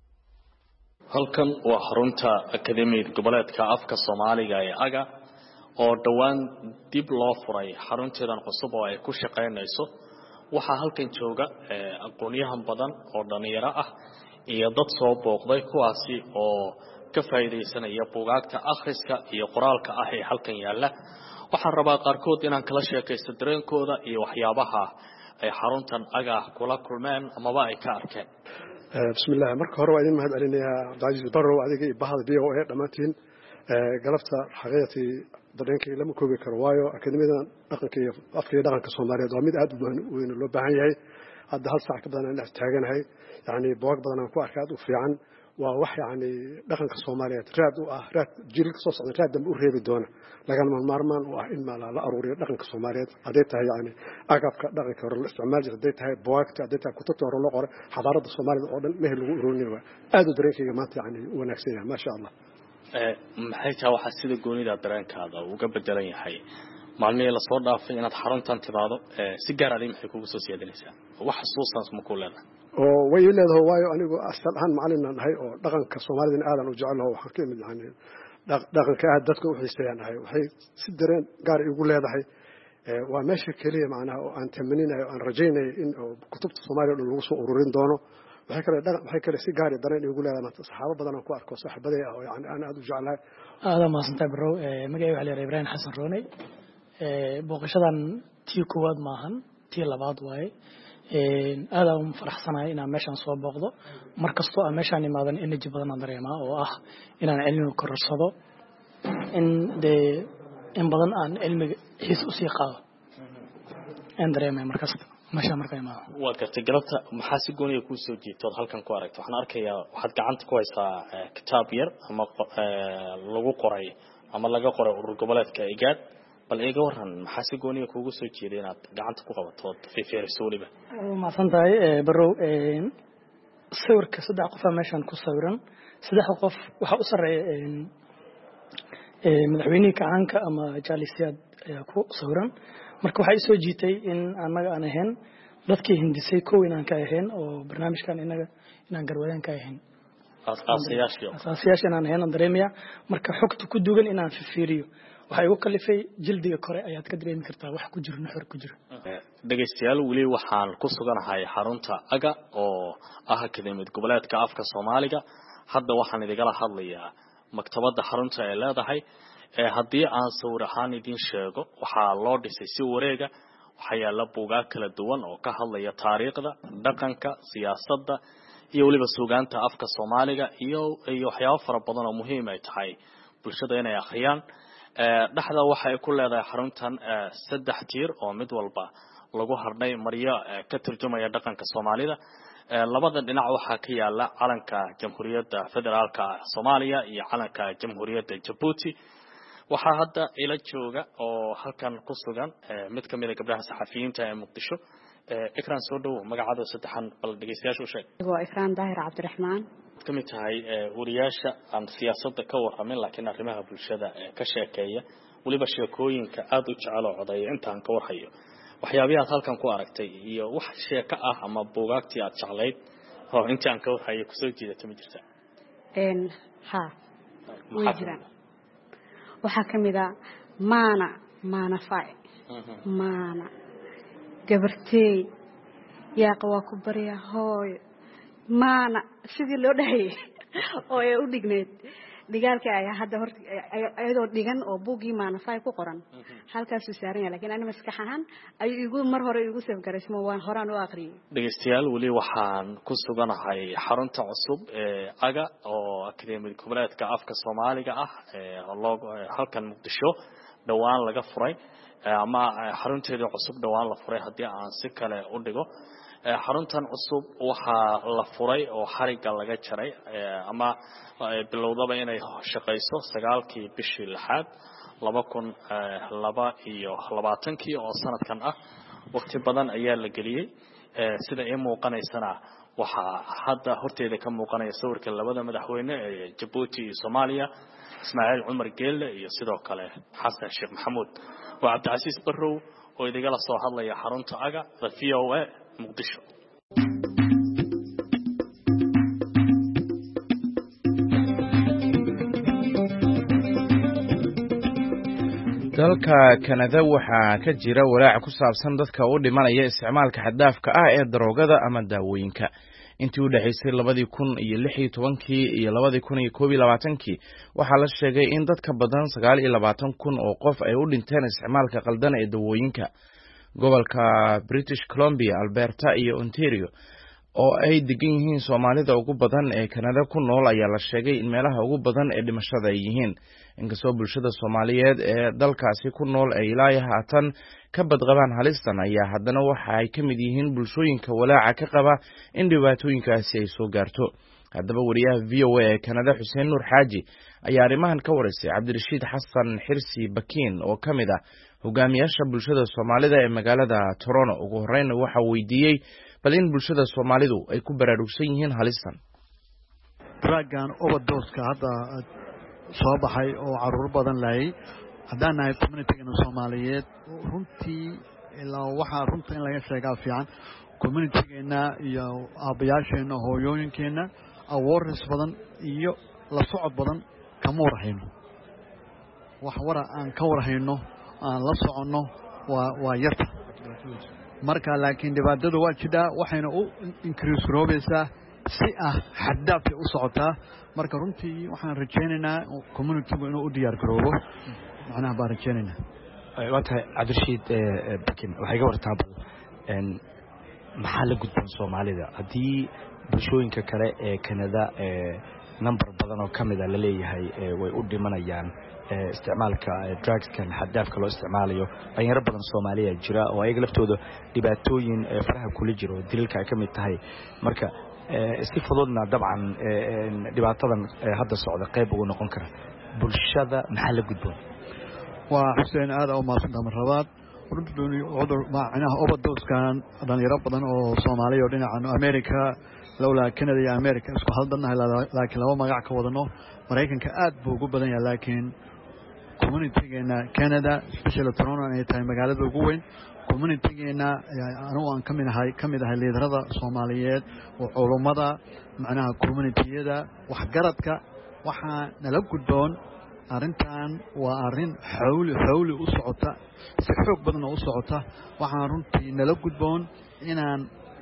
halkan waa xarunta akademiyada goboleedka afka Soomaaliga ee aga oo dhowaan dib loo furay xarunteedan cusub oo ay ku shaqeynayso. waxaa halkan jooga aqoonyahan badan oo dhalinyaro ah iyo dad soo booqday kuwaasi oo ka faa'iideysanaya buugaagta akhriska iyo qoraalka ah ee halkan yaala. waxaan rabaa qaarkood inaan kala sheekaysto dareenkooda iyo waxyaabaha ay xaruntan aga kula kulmeen amaba ay ka arkeen. bismillaah marka hore waa idin mahad celinayaa Cabdicasiis Barrow adiga iyo bahda V O A dhamaantiin galabta xaqiiqtii dareenkayga lama koobi karo waayo akademiyada dhaqanka iyo afka iyo dhaqanka Soomaaliyeed waa mid aad u weyn loo baahan yahay. hadda hal saac ka badan aan taaganahay yani buug badan aan ku arkay aad u fiican waa wax yani dhaqanka Soomaaliyeed raad u ah raad jiilka soo socda raad dambe u reebi doona lagana maarmaan u ah in la aruuriyo dhaqanka Soomaaliyeed haday tahay yani agabka dhaqanka hore la isticmaalo haday tahay buugta haday tahay kutubta hore loo qoray xadaarada Soomaaliyeed oo dhan meel lagu ururinayo aad u dareenkayga maanta yani wanaagsan yahay ma sha Allah. ee maxay tahay waxa sida goonida dareenkaada uga bedelan yahay maalmihii la soo dhaafay inaad xaruntan timaado si gaar ah maxay kugu soo siyaadinaysaa wax xasuusan ma ku leedahay oo way leedahay waayo anigu asal ahaan macallin nahay oo dhaqanka Soomaaliyeed aadan u jecelahay waxaan ka mid yahay dhaqanka aad dadka u xiiseeyaan waxay si dareen gaar ah ugu leedahay waa meesha kaliya macnaha oo aan tamaninayo aan rajaynayo in kutubta Soomaaliyeed lagu soo ururin doono. waxay kale dhaqan waxay kale si gaar ah dareen ugu leedahay saxaabo badan oo ku arko saaxiibaday ah oo yani aan aad u jecelahay. aada ma santa Barrow magacayga waxa la yiraahdaa Ibrahim Xasan Rooney ee booqashadan tii koowaad maahan tii labaad waaye. ee aad aan faraxsanahay inaan meeshan soo booqdo markastoo aan meeshan imaadan energy badan aan dareemaa oo ah inaan cilmi korsado in de in badan aan cilmiga xiis u sii qaado aan dareemay markasta meeshan markay imaado. waad kartay galabta maxaa si gooniya ku soo jiitay halkan ku aragto waxaan arkayaa waxaad gacanta ku haysaa kitaab yar ama lagu qoray ama laga qoray urur goboleedka igaad bal iga waran maxaa si gooniya kugu soo jeeday inaad gacanta ku qabato fiirfiiriso waliba. ma santahay Barrow ee sawirka saddex qof meeshan ku sawiran saddex qof waxa u sareeya ee madaxweynaha kacanka ama jaalisiyaad ayaa ku sawiran marka waxay soo jiitay in anaga aan ahayn dadkii hindisay koow inaan ka ahayn oo barnaamijkan inaga inaan garwadaan ka ahayn asaasiyaasha asaasiyaasha inaan ahayn dareemaya marka xogta ku dugan inaan fiiriyo waxay ugu kalifay jildiga kore ayaad ka dareemi kartaa wax ku jiro nuxur ku jiro. dhageystayaal wali waxaan ku suganahay xarunta aga oo ah akademiyada goboleedka afka Soomaaliga hadda waxaan idinla hadlayaa maktabada xarunta ay leedahay ee haddii aan sawir ahaan idin sheego waxaa loo dhisay si wareega waxaa yaala buugaag kala duwan oo ka hadlaya taariikhda dhaqanka siyaasadda iyo waliba suugaanta afka Soomaaliga iyo iyo waxyaabo fara badan oo muhiim ay tahay bulshada inay akhriyaan. dhaxda waxay ku leedahay xaruntan saddex tiir oo mid walba lagu harnay maryo ka turjumaya dhaqanka Soomaalida. labada dhinac waxaa ka yaala calanka Jamhuuriyadda Federaalka Soomaaliya iyo calanka Jamhuuriyadda Djibouti. waxaa hadda ila jooga oo halkan ku sugan mid ka mid ah gabdhaha saxafiyiinta ee Muqdisho. Ikran soo dhaw magacaada saddexan bal dhageystayaasha u sheeg. waa Ikran Daahir Cabdiraxmaan kamid tahay wariyaasha aan siyaasadda ka warramin laakiin arrimaha bulshada ka sheekeeya waliba sheekooyinka aad u jecel oo codeeya intaan ka warhayo waxyaabaha aad halkan ku aragtay iyo wax sheeko ah ama buugaagtii aad jeclayd oo intaan ka warhayo ku soo jeedatay ma jirtaa een ha ma jiraan waxaa kamid ah maana maana fay maana gabartay yaa qawa ku bariya hooy maana sidii loo dhahay oo ay u dhigneed digaalka ayaa hadda horta ayadoo dhigan oo buugii maana fay ku qoran halkaas uu saaran yahay laakiin aniga maskaxahan ayuu igu mar hore igu saf garaysmo waan horaan u aqriyay. dhageystayaal wali waxaan ku suganahay xarunta cusub ee aga oo akademiyada goboleedka afka Soomaaliga ah ee halkan Muqdisho dhawaan laga furay ama xarunteeda cusub dhawaan la furay haddii aan si kale u dhigo. xaruntan cusub waxaa la furay oo xariga laga jaray ama bilowdaba inay shaqeyso sagaalkii bishii lixaad laba kun laba iyo labaatankii oo sanadkan ah waqti badan ayaa la geliyay sida ay muuqanaysana waxaa hadda horteeda ka muuqanaya sawirka labada madaxweyne ee Djibouti iyo Soomaaliya ismaaciil cumar geelle iyo sidoo kale xasan sheekh maxamuud waa cabdicasiis barrow oo idinla soo hadlaya xarunta aga the v o a muqdisho. dalka Kanada waxaa ka jira walaac ku saabsan dadka u dhimanaya isticmaalka xad-dhaafka ah ee daroogada ama daawooyinka. intii u dhaxaysay labadii kun iyo lix iyo tobankii iyo labadii kun iyo koob iyo labaatankii waxaa la sheegay in dad ka badan sagaal iyo labaatan kun oo qof ay u dhinteen isticmaalka qaldan ee daawooyinka. gobolka British Columbia, Alberta iyo Ontario oo ay degan yihiin Soomaalida ugu badan ee Kanada ku nool ayaa la sheegay in meelaha ugu badan ee dhimashada ay yihiin. inkastoo bulshada Soomaaliyeed ee dalkaasi ku nool ay ilaa haatan ka badqabaan halistan ayaa haddana waxa ay ka mid yihiin bulshooyinka walaaca ka qaba in dhibaatooyinkaasi ay soo gaarto. haddaba wariyaha V O A ee Kanada Xuseen Nuur Xaaji ayaa arrimahan ka wareysay Cabdirashiid Xasan Xirsi Bakiin oo ka mid ah hogaamiyaasha bulshada Soomaalida ee magaalada Toronto. ugu horreyn waxa weydiiyey bal in bulshada Soomaalidu ay ku baraarugsan yihiin halistan. draagan overdose-ka hadda soo baxay oo caruur badan laayay haddaan nahay community-gana Soomaaliyeed runtii ilaa waxaa runta in laga sheegaa fiican community-geena iyo aabayaasheena hooyooyinkeena awareness badan iyo la socod badan kama warhayno. wax wara aan ka warhayno aan la soconno waa waa yarta marka laakiin dhibaatadu waa jidhaa waxayna u increase garoobaysaa si ah xaddaafay u socotaa. marka runtii waxaan rajaynaynaa community-gu inuu u diyaar garoobo macnaha baan rajaynaynaa. waa tahay Cabdirashiid Bakiin waxay ga wartaa bal maxaa la gudboon Soomaalida haddii bulshooyinka kale ee Kanada number badan oo kamid ah la leeyahay way u dhimanayaan isticmaalka drugskan xaddaafka loo isticmaalayo. dhalinyaro badan Soomaaliya jira oo ayaga laftooda dhibaatooyin faraha kula jiro dilka ay kamid tahay. marka si fududna dabcan dhibaatadan hadda socda qayb ugu noqon kara bulshada maxaa la gudboon. waa Xuseen aad u maasanta marlabaad runtii cudur macnaha overdose-kan dhalinyaro badan oo Soomaaliya oo dhinaca America lawla Canada iyo America isku haldanahay laakiin laba magac ka wadano. Mareykanka aad buu ugu badan yahay laakiin community-geena Canada especially Toronto ay tahay magaalada ugu weyn. community-geena anigu aan kamid ahay kamid ahay liidarada Soomaaliyeed oo culummada macnaha community-yada waxgaradka waxaa nala gudboon arrintan waa arrin xawli xawli u socota si xoog badan u socota. waxaan runtii nala gudboon inaan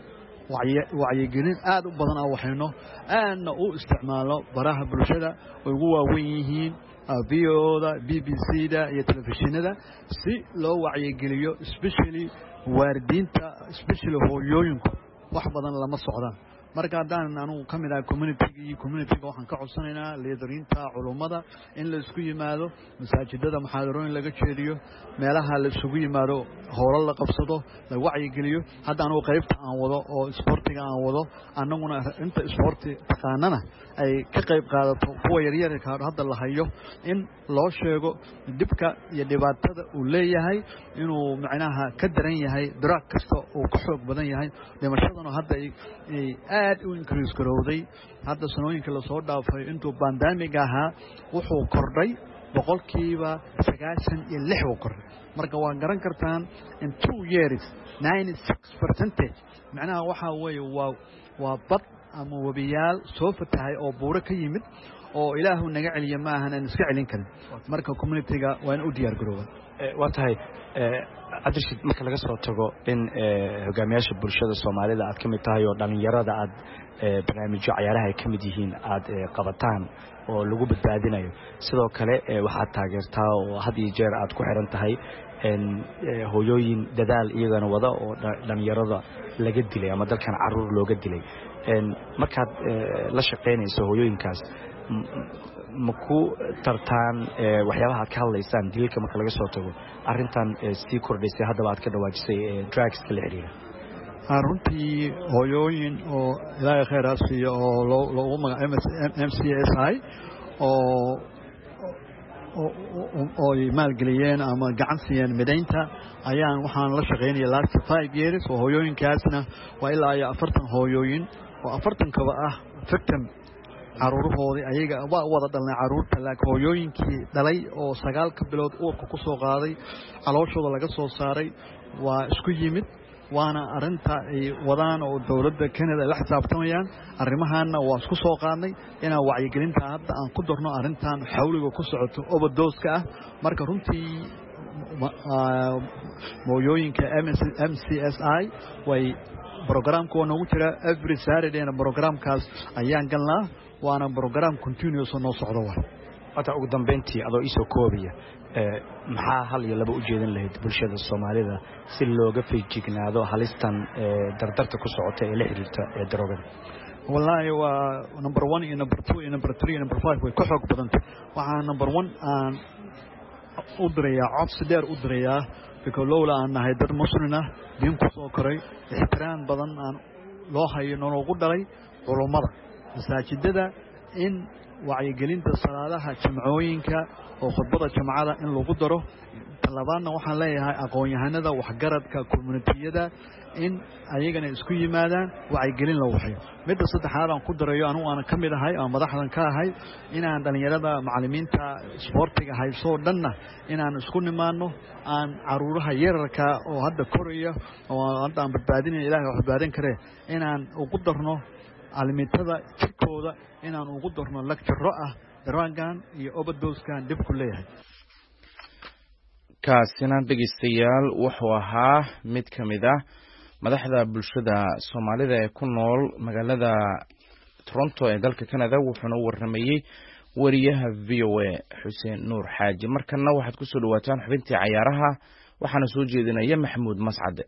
wacyigelin aad u badan ah waxayno aadna u isticmaalo baraha bulshada oo ugu waaweyn yihiin V O A-da, B B C-da iyo telefishinada si loo wacyigeliyo especially waalidiinta especially hooyooyinku wax badan lama socdaan. marka haddaan anigu ka mid ahay community-gii community-ga waxaan ka codsanaynaa liidariinta culummada in la isku yimaado masaajidada muxaadarooyin laga jeediyo meelaha la isugu yimaado howlo la qabsado la wacyigeliyo. hadda anigu qaybta aan wado oo isboortiga aan wado annaguna inta isboorti taqaanana ay ka qayb qaadato kuwa yaryarka hadda la hayo in loo sheego dhibka iyo dhibaatada uu leeyahay inuu macnaha ka daran yahay drug kasta uu ka xoog badan yahay. dhimashadana hadda ay aad u increase garowday. hadda sanooyinka la soo dhaafay intuu pandemic ahaa wuxuu kordhay boqolkiiba sagaashan iyo lix uu kordhay. marka waa garan kartaan in two years ninety-six percent macnaha waxa weeye waa waa bad ama wabiyaal soo fatahay oo buuro ka yimid oo ilaahu naga celiya ma ahan aan iska celin karin. marka community-ga waa in u diyaar garooba. waa tahay Cabdirashiid marka laga soo tago in hogaamiyaasha bulshada Soomaalida aad kamid tahay oo dhalinyarada aad barnaamijyo ciyaaraha ay kamid yihiin aad qabataan oo lagu badbaadinayo sidoo kale waxaad taageertaa oo had iyo jeer aad ku xiran tahay hooyooyin dadaal iyagana wada oo dhalinyarada laga dilay ama dalkan caruur looga dilay. markaad la shaqeynayso hooyooyinkaas ma ku tartaan waxyaabaha aad ka hadlaysaan dilka marka laga soo tago arrintan sii kordhaysay haddaba aad ka dhawaajisay drugska la xiriira. runtii hooyooyin oo ilaahay khayr ha siiyo oo loogu magacaabo M C S I oo oo ay maalgeliyeen ama gacan siiyeen midaynta ayaan waxaan la shaqeynaya last five years oo hooyooyinkaasna waa ilaa iyo afartan hooyooyin oo afartankaba ah victim caruurahoodii ayaga waa wada dhalnay caruurta laakiin hooyooyinkii dhalay oo sagaalka bilood uurka ku soo qaaday calooshooda laga soo saaray waa isku yimid waana arinta ay wadaan oo dowladda Canada la xisaabtamayaan arrimahaana waa isku soo qaadnay inaan wacyigelinta hadda aan ku darno arintan xawliga ku socoto overdose-ka ah marka runtii mooyooyinka M C S I way programka oo nagu jira every Saturday na programkaas ayaan galnaa waana program continuous oo noo socdo waa hata ugu dambeyntii adoo isoo koobiya ee maxaa hal iyo laba u jeedin lahayd bulshada Soomaalida si looga feejignaado halistan ee dardarta ku socota ee la xiriirta ee daroogada wallahi waa number one iyo number two iyo number three iyo number five way ku xoog badan waxa number one aan u direeyaa codsi dheer u direeyaa because lowla aan nahay dad muslim ah diin ku soo koray ixtiraam badan aan loo hayo nologu dhalay culimada masaajidada in wacyigelinta salaadaha jimcooyinka oo khudbada jimcada in lagu daro talabaadna waxaan leeyahay aqoon-yahanada waxgaradka community-yada in ayagana isku yimaadaan wacyigelin la waxyo midda saddexaad aan ku darayo anigu aan ka mid ahay oo madaxdan ka ahay inaan dhalinyarada macallimiinta sportiga hayso dhanna inaan isku nimaano aan caruuraha yararka oo hadda koraya oo hadda aan badbaadinayo ilaahay wax badbaadin kare inaan ugu darno caalimiintada jirkooda inaan ugu darno lecture ah daraagan iyo overdose-kan dib ku leeyahay kaasina dhegeystayaal wuxuu ahaa mid ka mid ah madaxda bulshada Soomaalida ee ku nool magaalada Toronto ee dalka Canada wuxuuna warramayay wariyaha V O A Xuseen Nuur Xaaji markana waxaad ku soo dhawaataan xubintii cayaaraha waxaana soo jeedinaya Maxamuud Mascade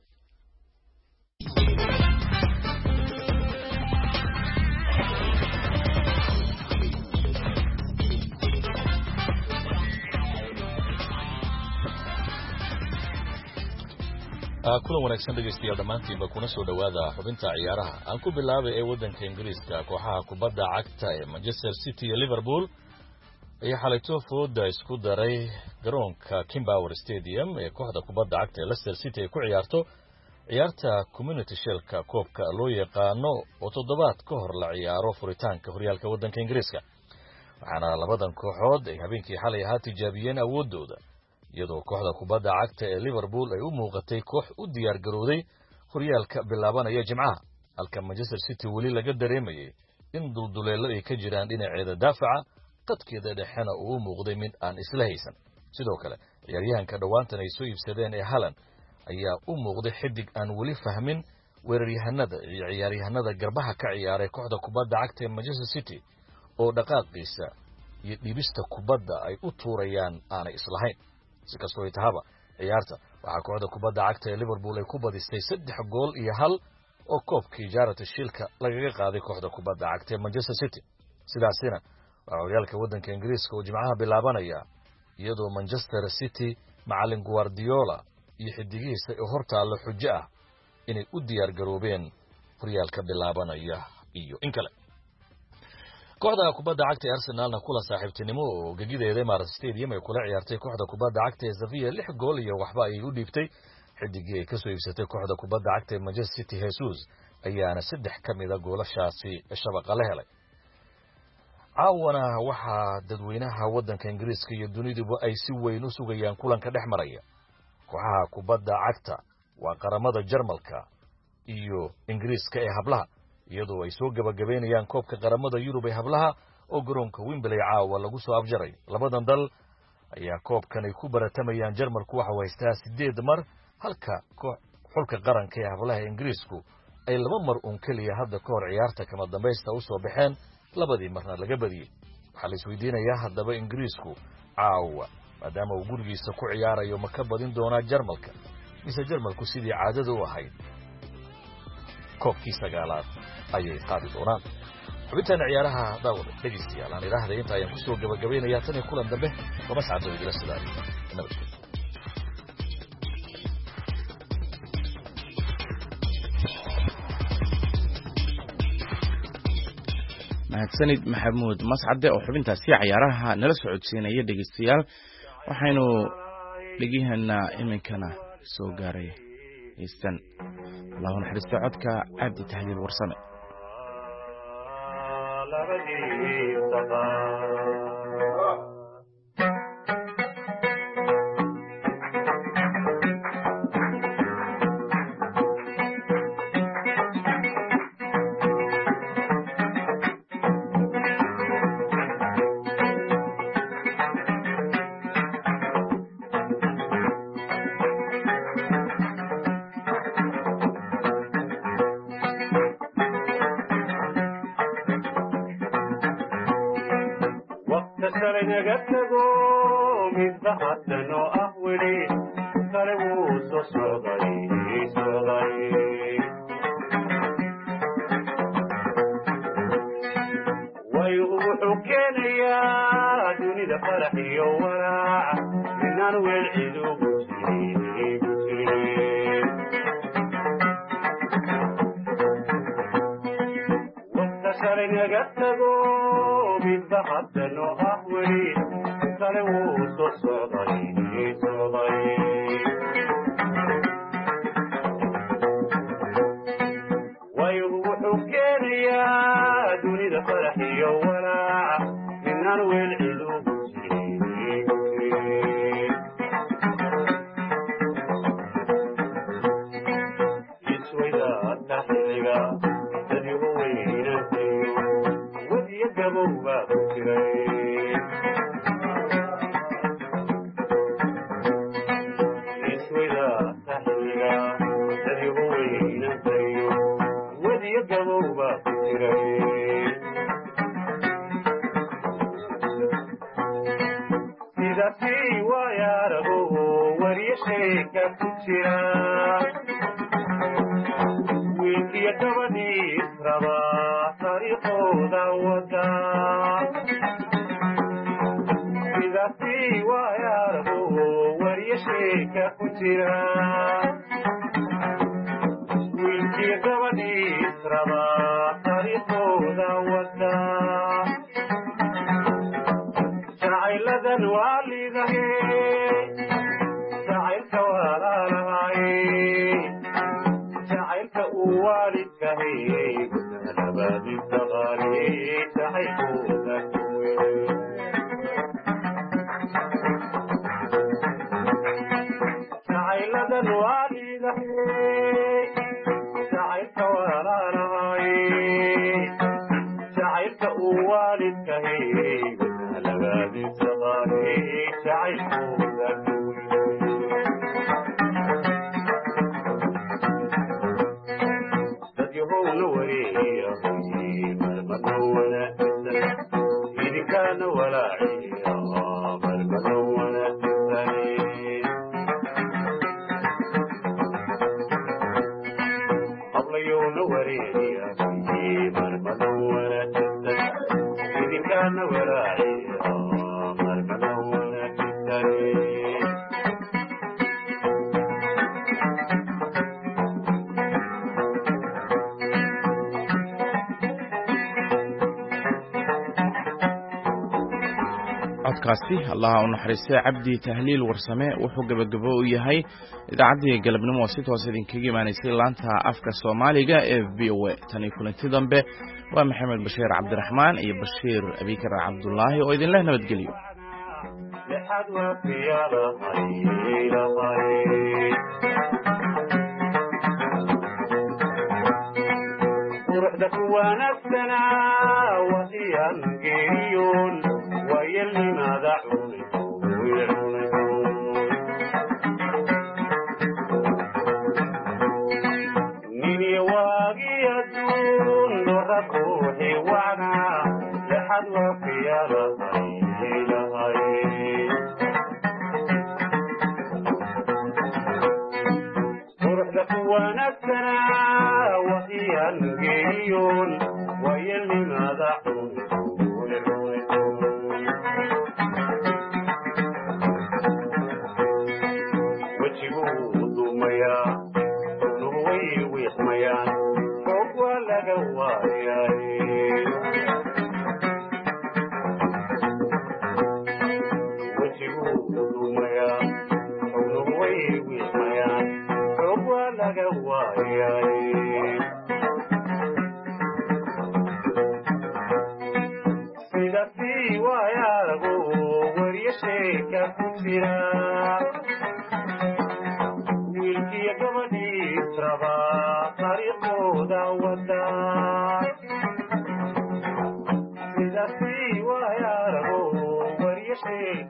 kulan wanaagsan dhegeystayaal dhamaantiinba kuna soo dhawaada xubinta ciyaaraha aan ku bilaabay ee wadanka Ingiriiska kooxaha kubadda cagta ee Manchester City iyo Liverpool ayaa xalayto fooda isku daray garoonka Kimber Stadium ee kooxda kubadda cagta ee Leicester City ay ku ciyaarto ciyaarta Community Shield-ka koobka loo yaqaano oo toddobaad ka hor la ciyaaro furitaanka horyaalka wadanka Ingiriiska waxaana labadan kooxood ay habeenkii xalay ahaa tijaabiyeen awoodooda iyadoo kooxda kubadda cagta ee Liverpool ay u muuqatay koox u diyaar garooday horyaalka bilaabanaya Jimcaha halka Manchester City wali laga dareemayay in dulduleelo ay ka jiraan dhinaceeda daafaca qadkeeda dhexena uu muuqday mid aan isla haysan sidoo kale ciyaaryahanka dhawaantan ay soo iibsadeen ee Haaland ayaa u muuqday xidig aan wali fahmin weeraryahanada iyo ciyaaryahanada garbaha ka ciyaaray kooxda kubadda cagta ee Manchester City oo dhaqaaqiisa iyo dhibista kubadda ay u tuurayaan aan islahayn si kastoo ay tahaba ciyaarta waxaa kooxda kubadda cagta ee Liverpool ay ku badisay saddex gool iyo hal oo koobkii Charity Shield-ka lagaga qaaday kooxda kubadda cagta ee Manchester City sidaasina waa horyaalka wadanka Ingiriiska oo Jimcaha bilaabanaya iyadoo Manchester City macallin Guardiola iyo xidigihiisa oo hortaalo xujo ah inay u diyaar garoobeen horyaalka bilaabanaya iyo in kale kooxda kubadda cagta ee Arsenalna kula saaxiibtinimo oo gagideeda Emirates Stadium ay kula ciyaartay kooxda kubadda cagta ee Sevilla lix gool iyo waxba ay u dhiibtay xidigii ay ka soo iibsatay kooxda kubadda cagta ee Manchester City Jesus ayaana saddex ka mid ah goolashaasi shabaqa la helay caawana waxaa dadweynaha wadanka Ingiriiska iyo duniduba ay si weyn u sugayaan kulanka dhex maraya kooxaha kubadda cagta waa qaramada Jarmalka iyo Ingiriiska ee hablaha iyadoo ay soo gabagabeynayaan koobka qaramada Yurub ee hablaha oo garoonka Wembley caawa lagu soo afjaray labadan dal ayaa koobkan ay ku baratamayaan Jarmalku waxa uu haystaa sideed mar halka xulka qaranka ee hablaha Ingiriisku ay laba mar uun kaliya hadda ka hor ciyaarta kama dambaysta u soo baxeen labadii marna laga badiyay waxa la isweydiinayaa haddaba Ingiriisku caawa maadaama uu gurigiisa ku ciyaarayo ma ka badin doonaa Jarmalka mise Jarmalku sidii caadada u ahayd koobkii sagaalaad ayay qaadi doonaan xubintan ciyaaraha daawada dhegeystayaal aan idhaahday inta ayaan kusoo gabagabaynayaa tan iyo kulan dambe laba saacadood igala sidaayay nabadgelyo mahadsanid Maxamuud Mascade oo xubintaasi ciyaaraha nala socodsiinaya dhegeystayaal waxaynu dhegihana iminkana soo gaaray istan الله نحرست عدك عبد تهديد ورسمة codkaasi allaha u naxariistay cabdi tahliil warsame wuxuu gabagabo u yahay idaacaddii galabnimo oo si toos idinkaga imaanaysay laanta afka soomaaliga ee v o a tani kulanti dambe waa maxamed bashiir cabdiraxmaan iyo bashiir abikar cabdulaahi oo idinleh nabadgelyo Why? sheeka ku jira wiilkiyo gabadhiis rabaa